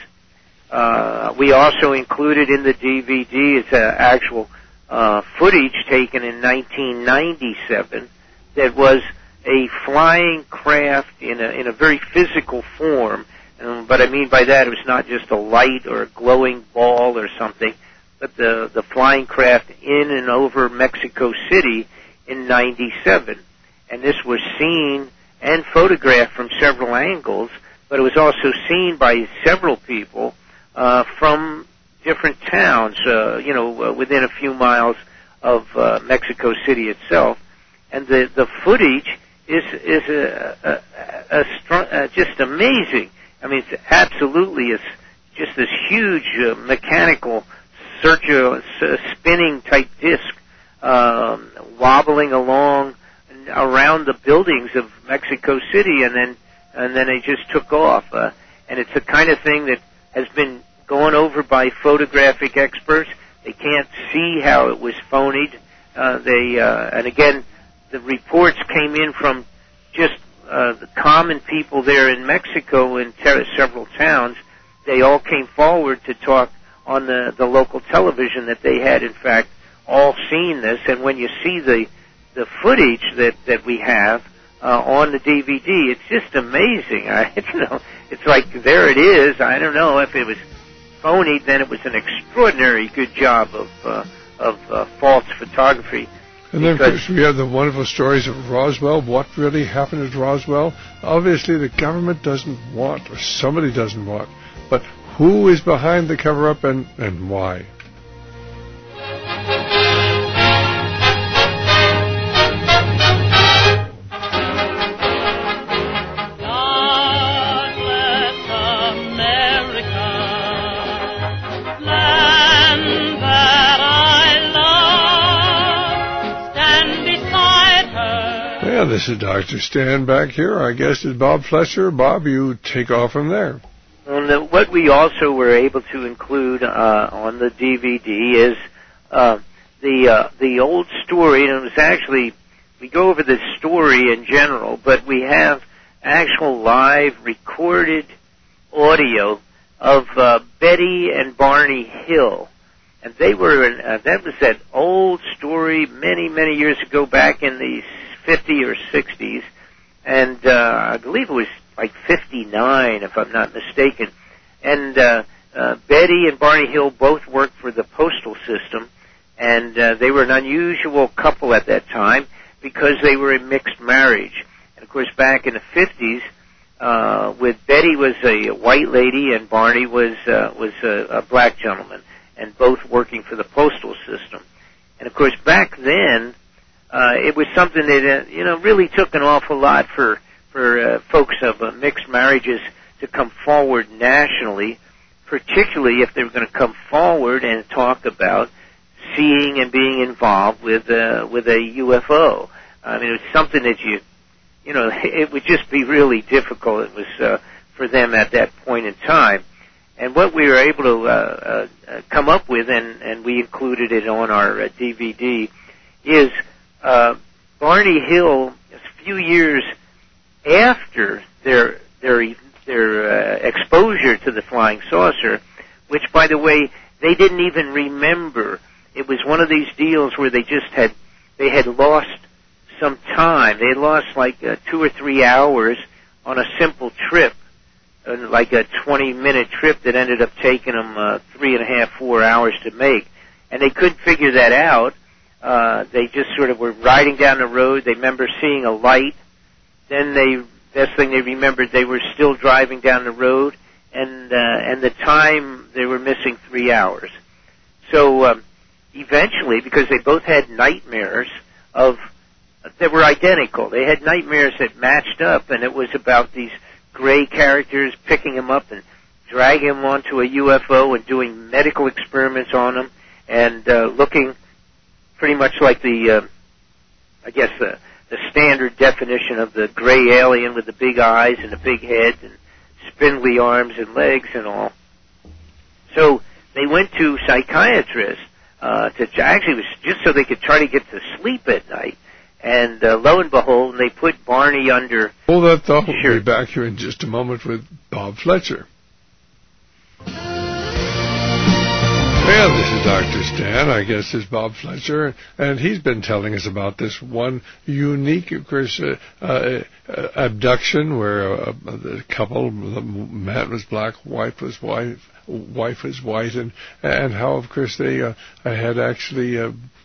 Uh, we also included in the D V D it's uh, actual uh, footage taken in nineteen ninety-seven that was a flying craft in a in a very physical form. Um, but I mean by that, it was not just a light or a glowing ball or something, but the the flying craft in and over Mexico City in ninety-seven, and this was seen and photographed from several angles but it was also seen by several people uh, from different towns, uh, you know, uh, within a few miles of uh, Mexico City itself. And the, the footage is is a, a, a, a strong, uh, just amazing. I mean, it's absolutely it's just this huge uh, mechanical circular uh, spinning type disc um, wobbling along around the buildings of Mexico City, and then and then it just took off. Uh, and it's the kind of thing that has been gone over by photographic experts. They can't see how it was phonied. Uh, they uh, and again, the reports came in from just uh, the common people there in Mexico in ter- several towns. They all came forward to talk on the, the local television that they had, in fact, all seen this. And when you see the the footage that, that we have uh, on the D V D, it's just amazing. I, you know, it's like, there it is. I don't know if it was phony, then it was an extraordinary good job of uh, of uh, false photography. And then, of course, we have the wonderful stories of Roswell. What really happened at Roswell? Obviously, the government doesn't want, or somebody doesn't want, but who is behind the cover-up and, and why? Well, this is Doctor Stan back here. Our guest is Bob Fletcher. Bob, you take off from there. And the, what we also were able to include uh, on the D V D is uh, the uh, the old story, and it was actually, we go over the story in general, but we have actual live recorded audio of uh, Betty and Barney Hill. And they were, in, uh, that was that old story many, many years ago, back in the fifties or sixties, and uh, I believe it was like fifty-nine, if I'm not mistaken. And uh, uh, Betty and Barney Hill both worked for the postal system, and uh, they were an unusual couple at that time because they were a mixed marriage. And of course, back in the fifties, uh, with Betty was a white lady and Barney was uh, was a, a black gentleman, and both working for the postal system. And of course, back then, uh, it was something that uh, you know really took an awful lot for for uh, folks of uh, mixed marriages to come forward nationally, particularly if they were going to come forward and talk about seeing and being involved with uh, with a U F O. I mean, it was something that you, you know, it would just be really difficult. It was uh, for them at that point in time. And what we were able to uh, uh, come up with, and, and we included it on our uh, D V D, is uh, Barney Hill, a few years after their their their uh, exposure to the flying saucer, which, by the way, they didn't even remember. It was one of these deals where they just had they had lost some time. They had lost like uh, two or three hours on a simple trip, uh, like a twenty-minute trip that ended up taking them uh, three and a half, four hours to make, and they couldn't figure that out. Uh, they just sort of were riding down the road. They remember seeing a light. Then they, best thing they remembered, they were still driving down the road, and uh, and the time they were missing three hours. So um, eventually, because they both had nightmares of that were identical, they had nightmares that matched up, and it was about these gray characters picking them up and dragging them onto a U F O and doing medical experiments on them, and uh, looking pretty much like the, uh, I guess the. the standard definition of the gray alien with the big eyes and the big head and spindly arms and legs and all. So they went to psychiatrists uh, to actually it was just so they could try to get to sleep at night. And uh, lo and behold, they put Barney under. Hold that thought. We'll be back here in just a moment with Bob Fletcher. Well, this is Doctor Stan. I guess is Bob Fletcher, and he's been telling us about this one unique, of course, uh, uh, uh, abduction where uh, the couple, the man was black, wife was white, wife was white, and and how, of course, they uh, had actually uh,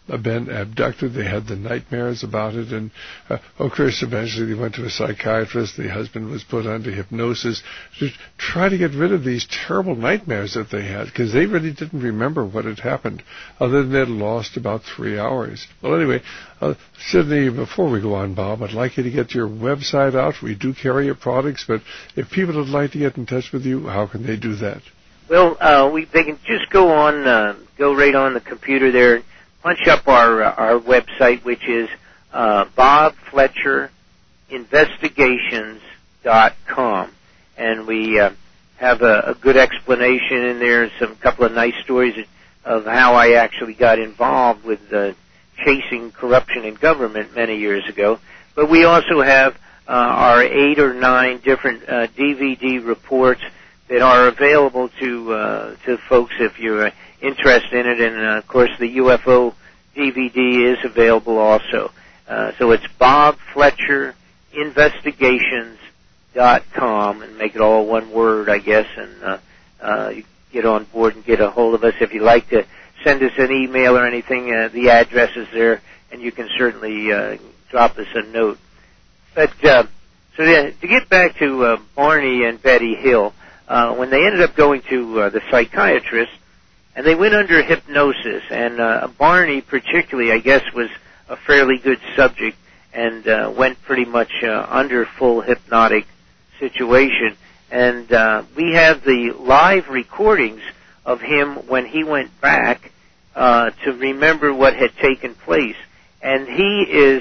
been abducted. They had the nightmares about it, and uh, of course, eventually they went to a psychiatrist. The husband was put under hypnosis to try to get rid of these terrible nightmares that they had, because they really didn't remember what had happened, other than they'd lost about three hours. Well, anyway, uh, Sidney, before we go on, Bob, I'd like you to get your website out. We do carry your products, but if people would like to get in touch with you, how can they do that? Well, uh, we they can just go on, uh, go right on the computer there, punch up our uh, our website, which is uh, bob fletcher investigations dot com, and we uh, have a, a good explanation in there, some couple of nice stories of how I actually got involved with uh, chasing corruption in government many years ago. But we also have uh, our eight or nine different uh, D V D reports that are available to uh, to folks if you're uh, interested in it. And, uh, of course, the U F O D V D is available also. Uh, so it's bob fletcher investigations dot com, and make it all one word, I guess, and uh, uh, you get on board and get a hold of us. If you'd like to send us an email or anything, uh, the address is there, and you can certainly uh, drop us a note. But uh, so to, to get back to uh, Barney and Betty Hill, Uh, when they ended up going to uh, the psychiatrist, and they went under hypnosis, and uh, Barney particularly, I guess, was a fairly good subject, and uh, went pretty much uh, under full hypnotic situation. And uh, we have the live recordings of him when he went back uh, to remember what had taken place. And he is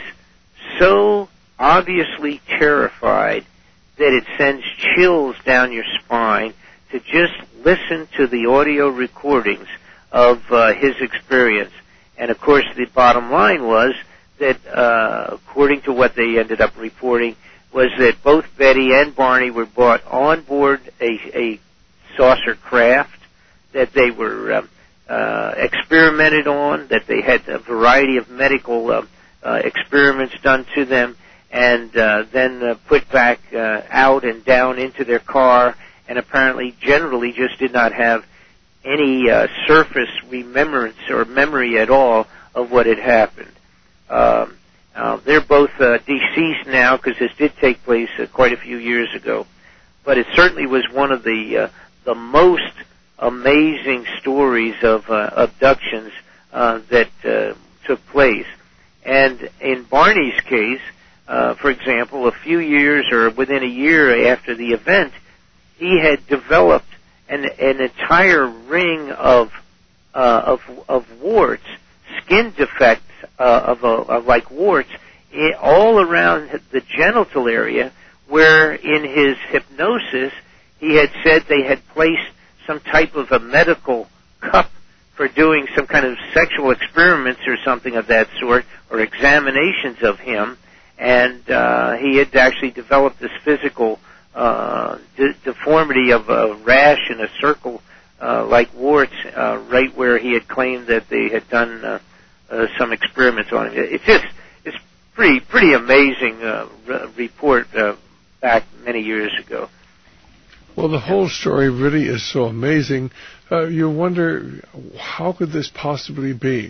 so obviously terrified that it sends chills down your spine to just listen to the audio recordings of uh, his experience. And, of course, the bottom line was that, uh, according to what they ended up reporting, was that both Betty and Barney were brought on board a, a saucer craft, that they were um, uh, experimented on, that they had a variety of medical uh, uh, experiments done to them, and uh, then uh, put back uh, out and down into their car, and apparently generally just did not have any uh, surface remembrance or memory at all of what had happened. Um, uh, they're both uh, deceased now, because this did take place uh, quite a few years ago. But it certainly was one of the uh, the most amazing stories of uh, abductions uh, that uh, took place. And in Barney's case, Uh, for example, a few years or within a year after the event, he had developed an, an entire ring of, uh, of, of warts, skin defects uh, of, uh, of like warts, in, all around the genital area, where in his hypnosis he had said they had placed some type of a medical cup for doing some kind of sexual experiments or something of that sort, or examinations of him. And uh, he had actually developed this physical uh, de- deformity of a rash in a circle, uh, like warts, uh, right where he had claimed that they had done uh, uh, some experiments on him. It's just, it's pretty, pretty amazing uh, re- report uh, back many years ago. Well, the whole story really is so amazing. Uh, you wonder, how could this possibly be?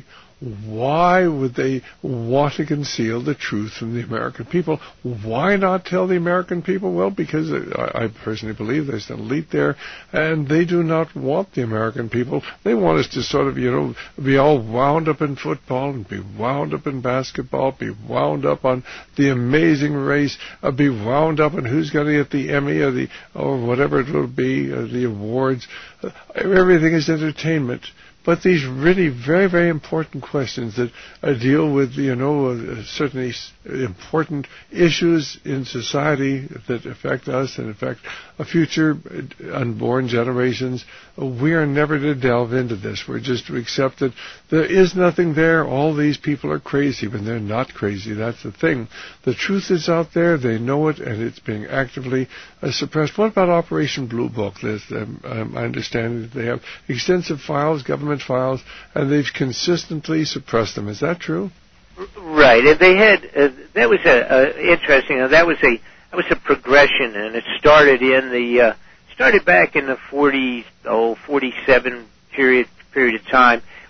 Why would they want to conceal the truth from the American people? Why not tell the American people? Well, because I, I personally believe there's an elite there, and they do not want the American people. They want us to sort of, you know, be all wound up in football and be wound up in basketball, be wound up on the amazing race, uh, be wound up on who's going to get the Emmy or the or whatever it will be, uh, the awards. Uh, everything is entertainment. But these really very, very important questions that uh, deal with, you know, uh, certainly important issues in society that affect us and affect uh, future unborn generations, uh, we are never to delve into this. We're just to accept that there is nothing there. All these people are crazy when they're not crazy. That's the thing. The truth is out there. They know it, and it's being actively uh, suppressed. What about Operation Blue Book? Liz? Um, um, I understand that they have extensive files, government files, and they've consistently suppressed them. Is that true? Right, and they had uh, that was a, a interesting. Uh, that was a that was a progression, and it started in the uh, started back in the forty oh forty-seven period period of time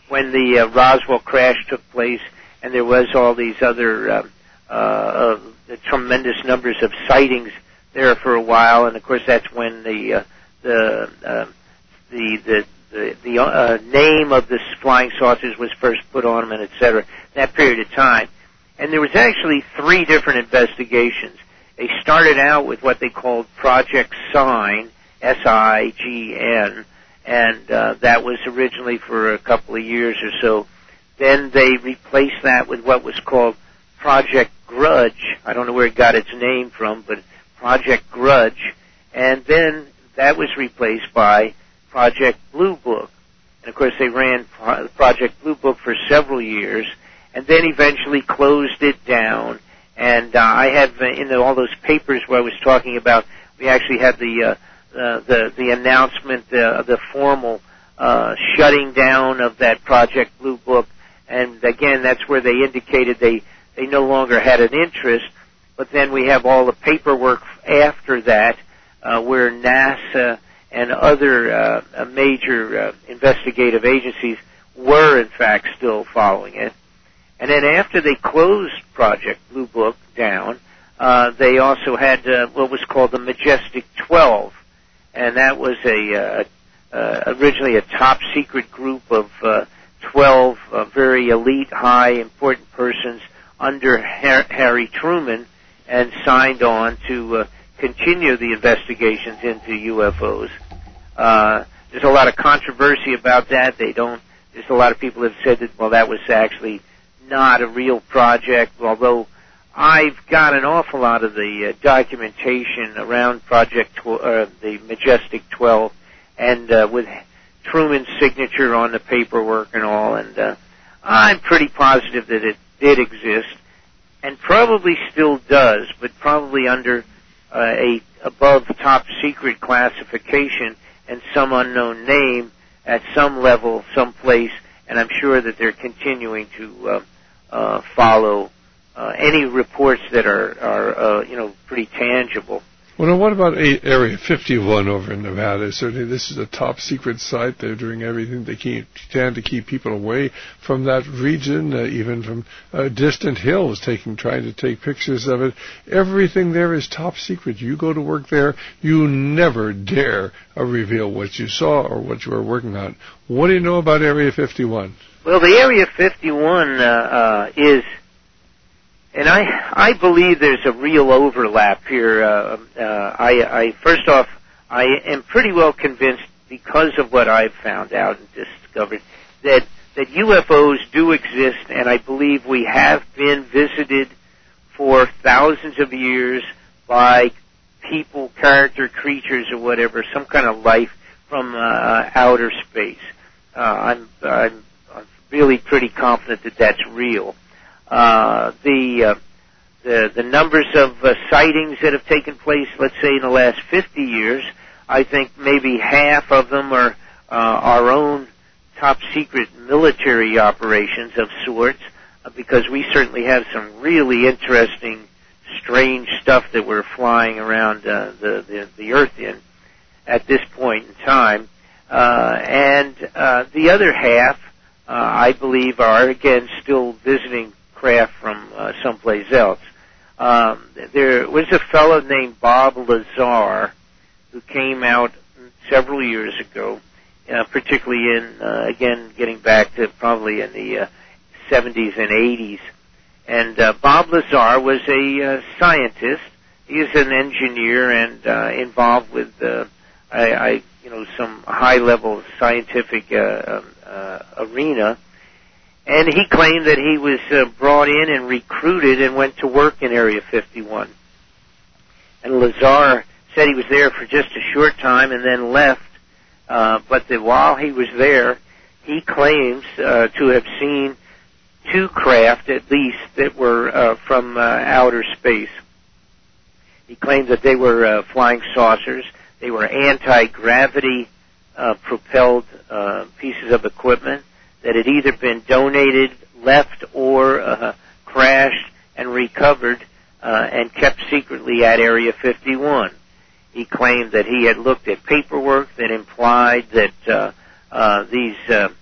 when the uh, Roswell crash took place, and there was all these other uh, uh, uh, the tremendous numbers of sightings there for a while, and of course that's when the uh, the uh, the the the, the uh, name of the flying saucers was first put on them, and et cetera. That period of time, and there was actually three different investigations. They started out with what they called Project Sign, S I G N, and uh, that was originally for a couple of years or so. Then they replaced that with what was called Project Grudge. I don't know where it got its name from, but Project Grudge. And then that was replaced by Project Blue Book. And of course they ran Project Blue Book for several years, and then eventually closed it down. And uh, I have uh, in the, all those papers where I was talking about, we actually had the uh, uh, the the announcement, uh, the formal uh, shutting down of that Project Blue Book. And again, that's where they indicated they they no longer had an interest. But then we have all the paperwork after that, uh, where NASA and other uh, major uh, investigative agencies were in fact still following it. And then after they closed Project Blue Book down, uh, they also had uh, what was called the Majestic twelve, and that was a uh, uh, originally a top secret group of uh, twelve uh, very elite, high, important persons under Har- Harry Truman, and signed on to uh, continue the investigations into U F Os. Uh, there's a lot of controversy about that. They don't. There's a lot of people that have said that, well, that was actually not a real project, although I've got an awful lot of the uh, documentation around Project tw- uh, the Majestic twelve, and uh, with Truman's signature on the paperwork and all, and uh, I'm pretty positive that it did exist, and probably still does, but probably under uh, a above top secret classification and some unknown name at some level, someplace, and I'm sure that they're continuing to uh, uh, follow uh, any reports that are, are uh, you know, pretty tangible. Well, now what about Area fifty-one over in Nevada? Certainly this is a top secret site. They're doing everything they can to keep people away from that region, uh, even from uh, distant hills, taking, trying to take pictures of it. Everything there is top secret. You go to work there, you never dare uh, reveal what you saw or what you were working on. What do you know about Area fifty-one? Well, the Area fifty-one uh, uh, is... And I, I believe there's a real overlap here. Uh, uh, I, I, first off, I am pretty well convinced, because of what I've found out and discovered, that, that U F Os do exist, and I believe we have been visited for thousands of years by people, character, creatures, or whatever, some kind of life from uh, outer space. Uh, I'm, I'm, I'm really pretty confident that that's real. Uh, the, uh, the, the numbers of uh, sightings that have taken place, let's say in the last fifty years, I think maybe half of them are, uh, our own top secret military operations of sorts, uh, because we certainly have some really interesting, strange stuff that we're flying around, uh, the, the, the earth in at this point in time. Uh, and, uh, the other half, uh, I believe are, again, still visiting craft from uh, someplace else. Um, there was a fellow named Bob Lazar who came out several years ago, uh, particularly in, uh, again, getting back to probably in the uh, seventies and eighties. And uh, Bob Lazar was a uh, scientist. He is an engineer and uh, involved with, uh, I, I, you know, some high-level scientific uh, uh, arena. And he claimed that he was uh, brought in and recruited and went to work in Area fifty-one. And Lazar said he was there for just a short time and then left, uh, but that while he was there, he claims uh, to have seen two craft, at least, that were uh, from uh, outer space. He claimed that they were uh, flying saucers. They were anti-gravity uh, propelled uh, pieces of equipment that had either been donated, left, or uh, crashed and recovered uh, and kept secretly at Area fifty-one. He claimed that he had looked at paperwork that implied that uh, uh, these uh,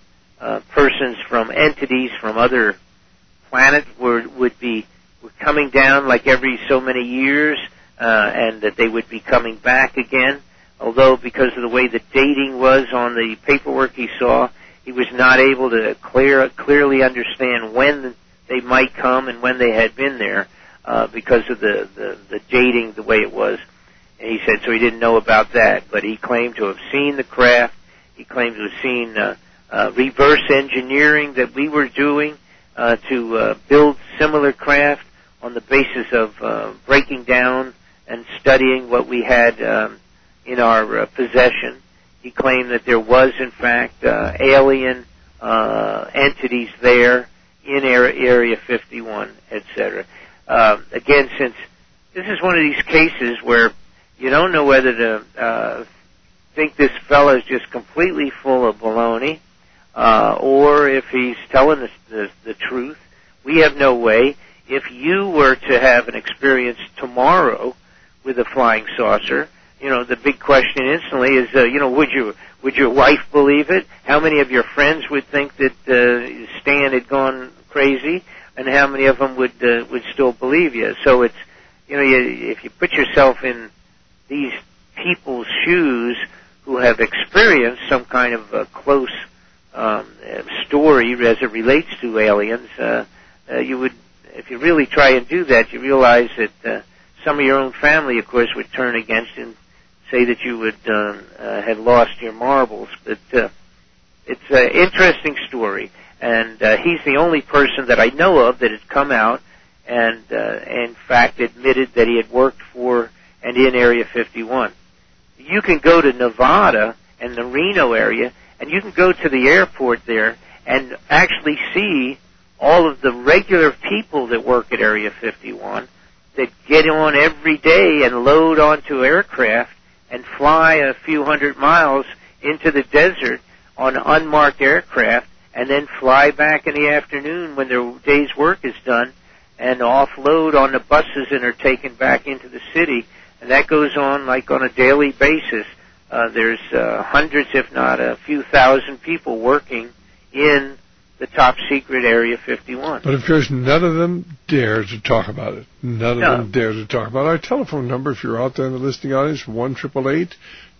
uh, persons from entities from other planets were would be were coming down like every so many years, uh, and that they would be coming back again. Although because of the way the dating was on the paperwork he saw, he was not able to clear clearly understand when they might come and when they had been there, uh, because of the, the the dating the way it was. And he said so he didn't know about that, but he claimed to have seen the craft. He claimed to have seen uh, uh, reverse engineering that we were doing uh, to uh, build similar craft on the basis of uh, breaking down and studying what we had um, in our uh, possession. He claimed that there was, in fact, uh, alien uh, entities there in Area fifty-one, et cetera. Uh, again, since this is one of these cases where you don't know whether to uh, think this fellow is just completely full of baloney, uh, or if he's telling us the, the truth, we have no way. If you were to have an experience tomorrow with a flying saucer, you know, the big question instantly is, uh, you know, would you, would your wife believe it? How many of your friends would think that uh, Stan had gone crazy, and how many of them would uh, would still believe you? So it's, you know, you, if you put yourself in these people's shoes who have experienced some kind of uh, close um, story as it relates to aliens, uh, uh, you would, if you really try and do that, you realize that uh, some of your own family, of course, would turn against you and say that you would uh, uh, had lost your marbles. But uh, it's an interesting story, and uh, he's the only person that I know of that has come out and, uh, in fact, admitted that he had worked for and in Area fifty-one. You can go to Nevada and the Reno area, and you can go to the airport there and actually see all of the regular people that work at Area fifty-one that get on every day and load onto aircraft and fly a few hundred miles into the desert on unmarked aircraft and then fly back in the afternoon when their day's work is done and offload on the buses and are taken back into the city. And that goes on like on a daily basis. Uh, there's uh, hundreds, if not a few thousand people working in the top secret Area fifty-one. But of course, none of them dare to talk about it. None no. of them dare to talk about it. Our telephone number, if you're out there in the listening audience, one eight eight eight,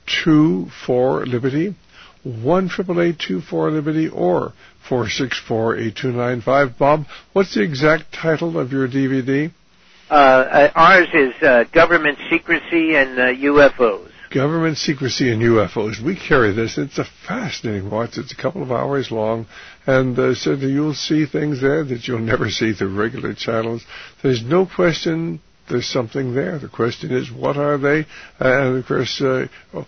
two four, Liberty, one eight eight eight, two four, Liberty, or four six four, eight two nine five. Bob, what's the exact title of your D V D? Uh, ours is uh, Government Secrecy and uh, U F Os. Government Secrecy and U F Os. We carry this. It's a fascinating watch. It's a couple of hours long, and uh, so you'll see things there that you'll never see through regular channels. There's no question there's something there. The question is, what are they? Uh, and, of course, uh,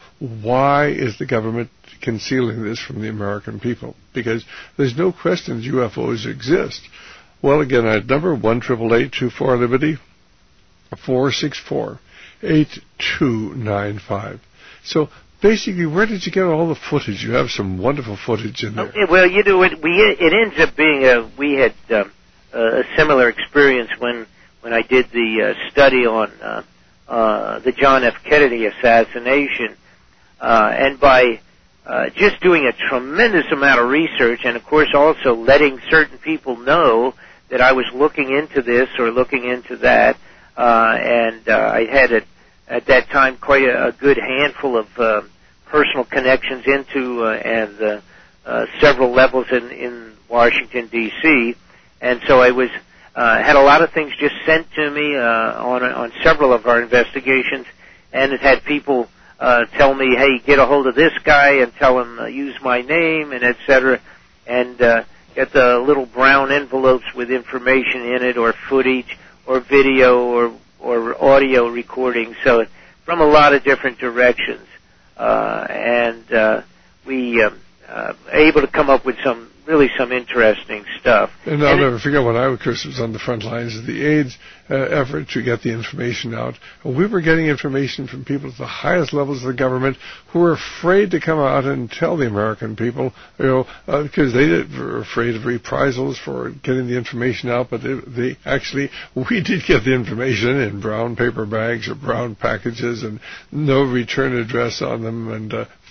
why is the government concealing this from the American people? Because there's no question U F Os exist. Well, again, our number, one eight eight eight, two four, Liberty, four six four, eight two nine five. So basically, where did you get all the footage? You have some wonderful footage in there. Okay, well, you know, it, we, it ends up being a, we had uh, a similar experience when, when I did the uh, study on uh, uh, the John F. Kennedy assassination. Uh, and by uh, just doing a tremendous amount of research and, of course, also letting certain people know that I was looking into this or looking into that, uh, and uh, I had a, at that time quite a, a good handful of uh, personal connections into uh, and uh, uh, several levels in, in Washington, D C, and so I was uh, had a lot of things just sent to me uh, on on several of our investigations, and it had people uh, tell me, hey, get a hold of this guy and tell him uh, use my name and et cetera, and uh, get the little brown envelopes with information in it, or footage, or video, or or audio recordings. So from a lot of different directions, uh, and uh, we um, uh, able to come up with some really some interesting stuff. And I'll and never it, forget when I, of course, was on the front lines of the AIDS uh, effort to get the information out. We were getting information from people at the highest levels of the government who were afraid to come out and tell the American people, you know, uh, because they did, were afraid of reprisals for getting the information out. But they, they actually, we did get the information in brown paper bags or brown packages and no return address on them, and uh,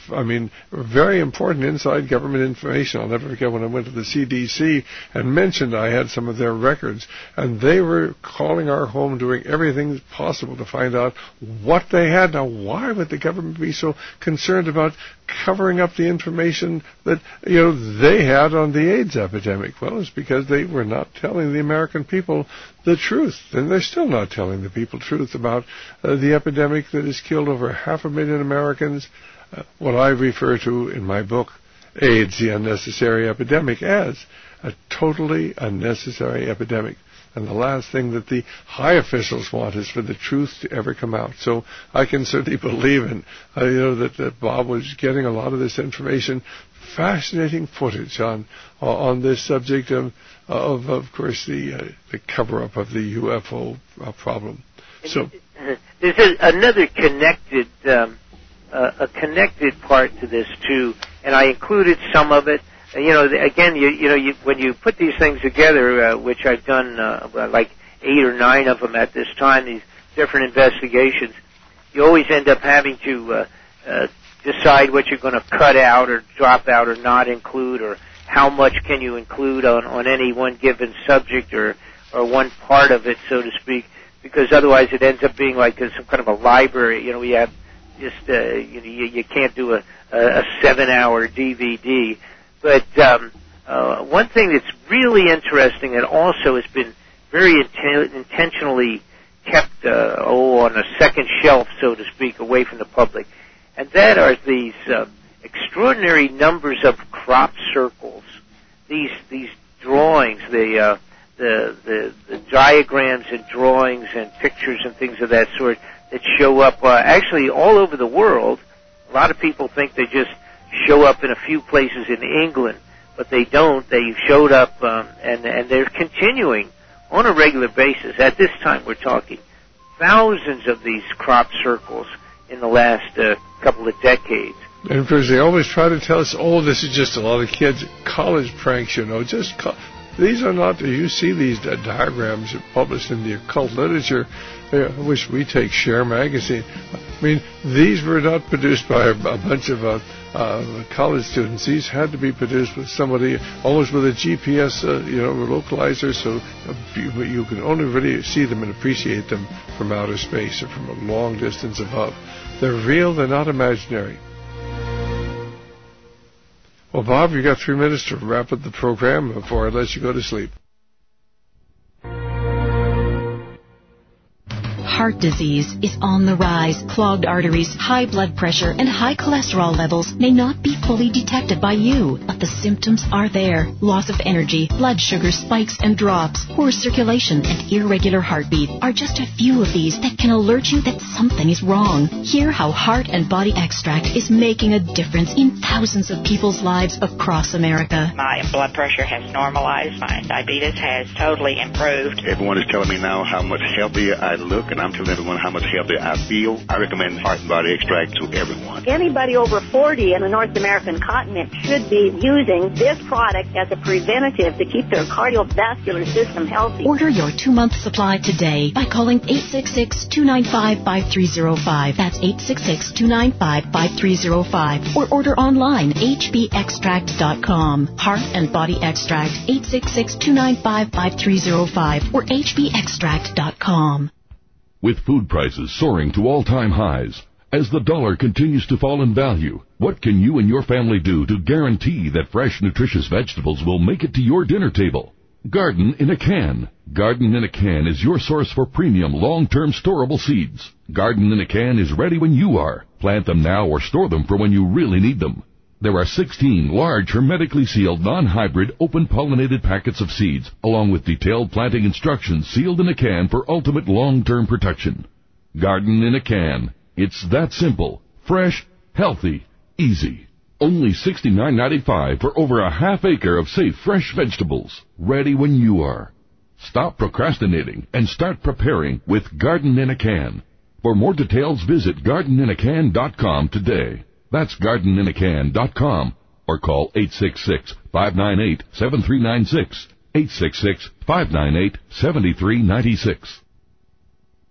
I mean, very important inside government information. I'll never forget when I went to the C D C and mentioned I had some of their records, and they were calling our home, doing everything possible to find out what they had. Now, why would the government be so concerned about covering up the information that, you know, they had on the AIDS epidemic? Well, it's because they were not telling the American people the truth, and they're still not telling the people the truth about uh, the epidemic that has killed over half a million Americans, uh, what I refer to in my book, AIDS, the Unnecessary Epidemic, as a totally unnecessary epidemic. And the last thing that the high officials want is for the truth to ever come out. So I can certainly believe in, uh, you know, that, that Bob was getting a lot of this information, fascinating footage on uh, on this subject of, of, of course, the uh, the cover-up of the U F O uh, problem. So there's a, another connected um, uh, a connected part to this too, and I included some of it. You know, again, you, you know, you, when you put these things together, uh, which I've done uh, like eight or nine of them at this time, these different investigations, you always end up having to uh, uh, decide what you're going to cut out or drop out or not include, or how much can you include on, on any one given subject or, or one part of it, so to speak, because otherwise it ends up being like some kind of a library. You know, we have just, uh, you know, you, you can't do a, a seven-hour D V D. But um, uh, one thing that's really interesting and also has been very inten- intentionally kept uh, oh, on a second shelf, so to speak, away from the public, and that are these uh, extraordinary numbers of crop circles, these these drawings, the, uh, the the the diagrams and drawings and pictures and things of that sort that show up uh, actually all over the world. A lot of people think they just show up in a few places in England, but they don't. They showed up, um, and, and they're continuing on a regular basis. At this time, we're talking thousands of these crop circles in the last uh, couple of decades. And of course, they always try to tell us, oh, this is just a lot of kids' college pranks, you know, just co- these are not, you see these uh, diagrams published in the occult literature. I wish we take Share magazine. I mean, these were not produced by a, a bunch of uh, uh, college students. These had to be produced with somebody, almost with a G P S, uh, you know, localizer, so uh, you, you can only really see them and appreciate them from outer space or from a long distance above. They're real, they're not imaginary. Well, Bob, you've got three minutes to wrap up the program before I let you go to sleep. Heart disease is on the rise. Clogged arteries, high blood pressure, and high cholesterol levels may not be fully detected by you, but the symptoms are there. Loss of energy, blood sugar spikes and drops, poor circulation, and irregular heartbeat are just a few of these that can alert you that something is wrong. Hear how Heart and Body Extract is making a difference in thousands of people's lives across America. My blood pressure has normalized. My diabetes has totally improved. Everyone is telling me now how much healthier I look, and I'm telling everyone how much healthier I feel. I recommend Heart and Body Extract to everyone. Anybody over forty in the North American continent should be using this product as a preventative to keep their cardiovascular system healthy. Order your two-month supply today by calling eight six six, two nine five, five three zero five. That's eight six six, two nine five, five three zero five. Or order online, h b extract dot com. Heart and Body Extract, eight six six, two nine five, five three zero five or h b extract dot com. With food prices soaring to all-time highs, as the dollar continues to fall in value, what can you and your family do to guarantee that fresh, nutritious vegetables will make it to your dinner table? Garden in a Can. Garden in a Can is your source for premium, long-term storable seeds. Garden in a Can is ready when you are. Plant them now or store them for when you really need them. There are sixteen large, hermetically sealed, non-hybrid, open-pollinated packets of seeds, along with detailed planting instructions sealed in a can for ultimate long-term protection. Garden in a Can. It's that simple, fresh, healthy, easy. Only sixty-nine ninety-five for over a half acre of safe, fresh vegetables, ready when you are. Stop procrastinating and start preparing with Garden in a Can. For more details, visit garden in a can dot com today. That's garden in a can dot com or call eight six six, five nine eight, seven three nine six, eight six six, five nine eight, seven three nine six.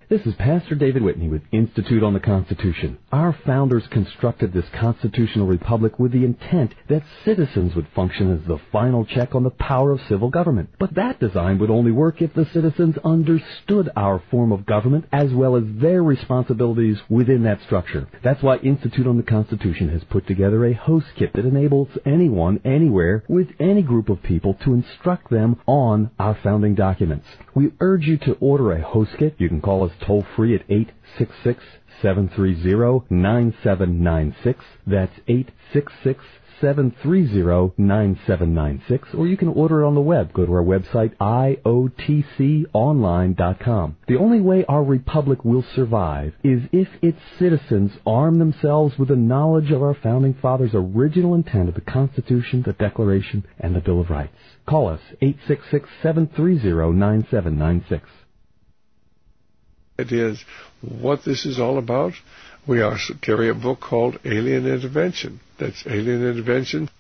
This is Pastor David Whitney with Institute on the Constitution. Our founders constructed this constitutional republic with the intent that citizens would function as the final check on the power of civil government. But that design would only work if the citizens understood our form of government as well as their responsibilities within that structure. That's why Institute on the Constitution has put together a host kit that enables anyone, anywhere, with any group of people to instruct them on our founding documents. We urge you to order a host kit. You can call us toll free at eight six six, seven three zero, nine seven nine six. That's eight six six, seven three zero, nine seven nine six. Or you can order it on the web. Go to our website, I O T C online dot com. The only way our republic will survive is if its citizens arm themselves with the knowledge of our founding fathers' original intent of the Constitution, the Declaration, and the Bill of Rights. Call us, eight six six, seven three zero, nine seven nine six. It is what this is all about. We also carry a book called Alien Intervention. That's Alien Intervention.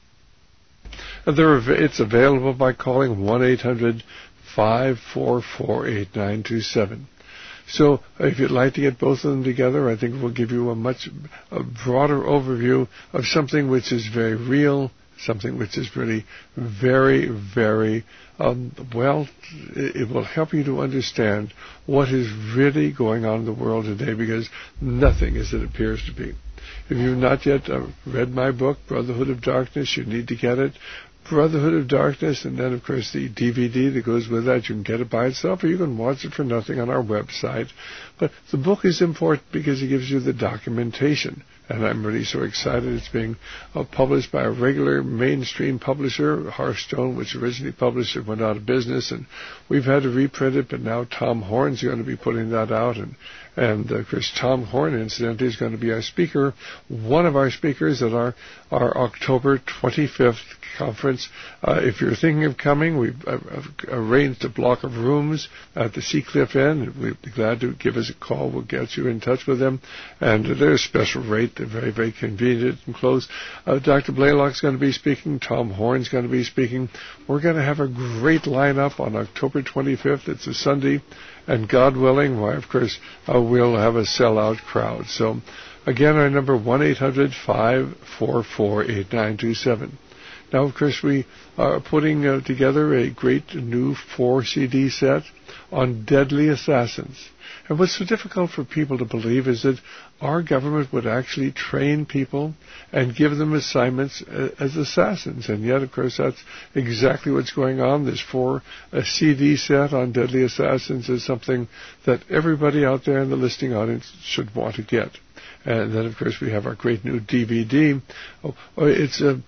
And there, it's available by calling one eight hundred, five four four, eight nine two seven. So if you'd like to get both of them together, I think we'll give you a much a broader overview of something which is very real, something which is really very, very, um, well, it, it will help you to understand what is really going on in the world today, because nothing as it appears to be. If you've not yet uh, read my book, Brotherhood of Darkness, you need to get it. Brotherhood of Darkness, and then, of course, the D V D that goes with that. You can get it by itself, or you can watch it for nothing on our website. But the book is important because it gives you the documentation. And I'm really so excited. It's being uh, published by a regular mainstream publisher, Hearthstone, which originally published it, went out of business. And we've had to reprint it, but now Tom Horn's going to be putting that out. And, and uh, of course, Tom Horn, incidentally, is going to be our speaker, one of our speakers at our, our October twenty-fifth conference. Uh, if you're thinking of coming, we've uh, arranged a block of rooms at the Seacliff Inn. We'd be glad to give us a call. We'll get you in touch with them. And uh, there's a special rate. They're very, very convenient and close. Uh, Doctor Blaylock's going to be speaking. Tom Horn's going to be speaking. We're going to have a great lineup on October twenty-fifth. It's a Sunday. And God willing, why, of course, uh, we'll have a sellout crowd. So, again, our number, one eight hundred, five four four, eight nine two seven. Now, of course, we are putting uh, together a great new four C D set on deadly assassins. And what's so difficult for people to believe is that our government would actually train people and give them assignments uh, as assassins. And yet, of course, that's exactly what's going on. This four a C D set on deadly assassins is something that everybody out there in the listening audience should want to get. And then, of course, we have our great new D V D. Oh, it's a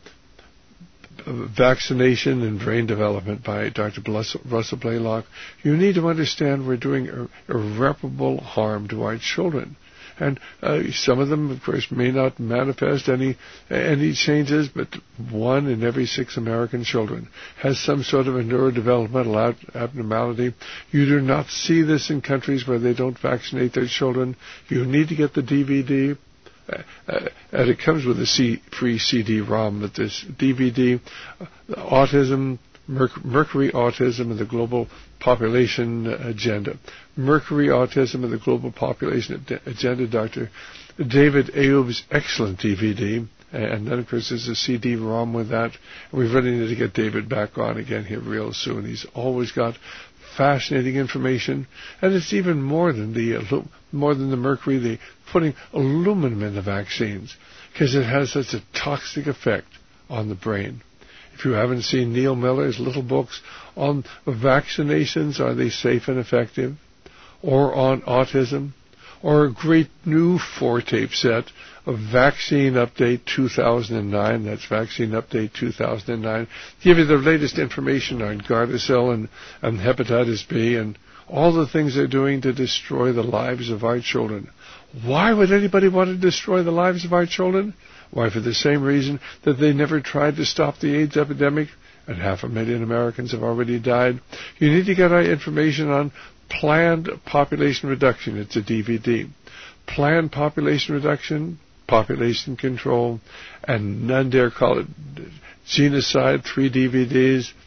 Vaccination and Brain Development by Doctor Russell Blaylock. You need to understand we're doing ir- irreparable harm to our children. And uh, some of them, of course, may not manifest any any changes, but one in every six American children has some sort of a neurodevelopmental ab- abnormality. You do not see this in countries where they don't vaccinate their children. You need to get the D V D. Uh, and it comes with a C- free C D ROM with this D V D, uh, Autism, Merc- Mercury Autism and the Global Population Agenda. Mercury Autism and the Global Population Agenda, Doctor David Ayoub's excellent D V D. And then, of course, there's a C D ROM with that. We really need to get David back on again here real soon. He's always got fascinating information, and it's even more than the uh, more than the mercury. They putting aluminum in the vaccines because it has such a toxic effect on the brain. If you haven't seen Neil Miller's little books on vaccinations, are they safe and effective, or on autism, or a great new four-tape set of Vaccine Update two thousand nine, that's Vaccine Update two thousand nine, give you the latest information on Gardasil and, and hepatitis B and all the things they're doing to destroy the lives of our children. Why would anybody want to destroy the lives of our children? Why, for the same reason that they never tried to stop the AIDS epidemic, and half a million Americans have already died. You need to get our information on Planned Population Reduction. It's a D V D. Planned Population Reduction, Population Control, and none dare call it genocide, three D V Ds.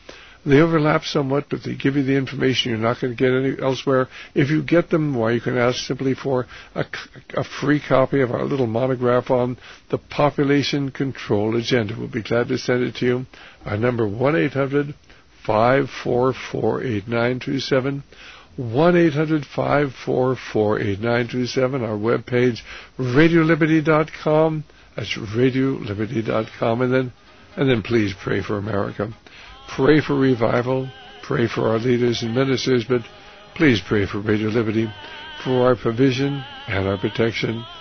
They overlap somewhat, but they give you the information you're not going to get any elsewhere. If you get them, why, you can ask simply for a, a free copy of our little monograph on the population control agenda. We'll be glad to send it to you. Our number, one eight hundred five four four eight nine two seven. one eight hundred five four four eight nine two seven. Our webpage, radio liberty dot com. That's radio liberty dot com. And then, and then please pray for America. Pray for revival. Pray for our leaders and ministers, but please pray for Radio Liberty, for our provision and our protection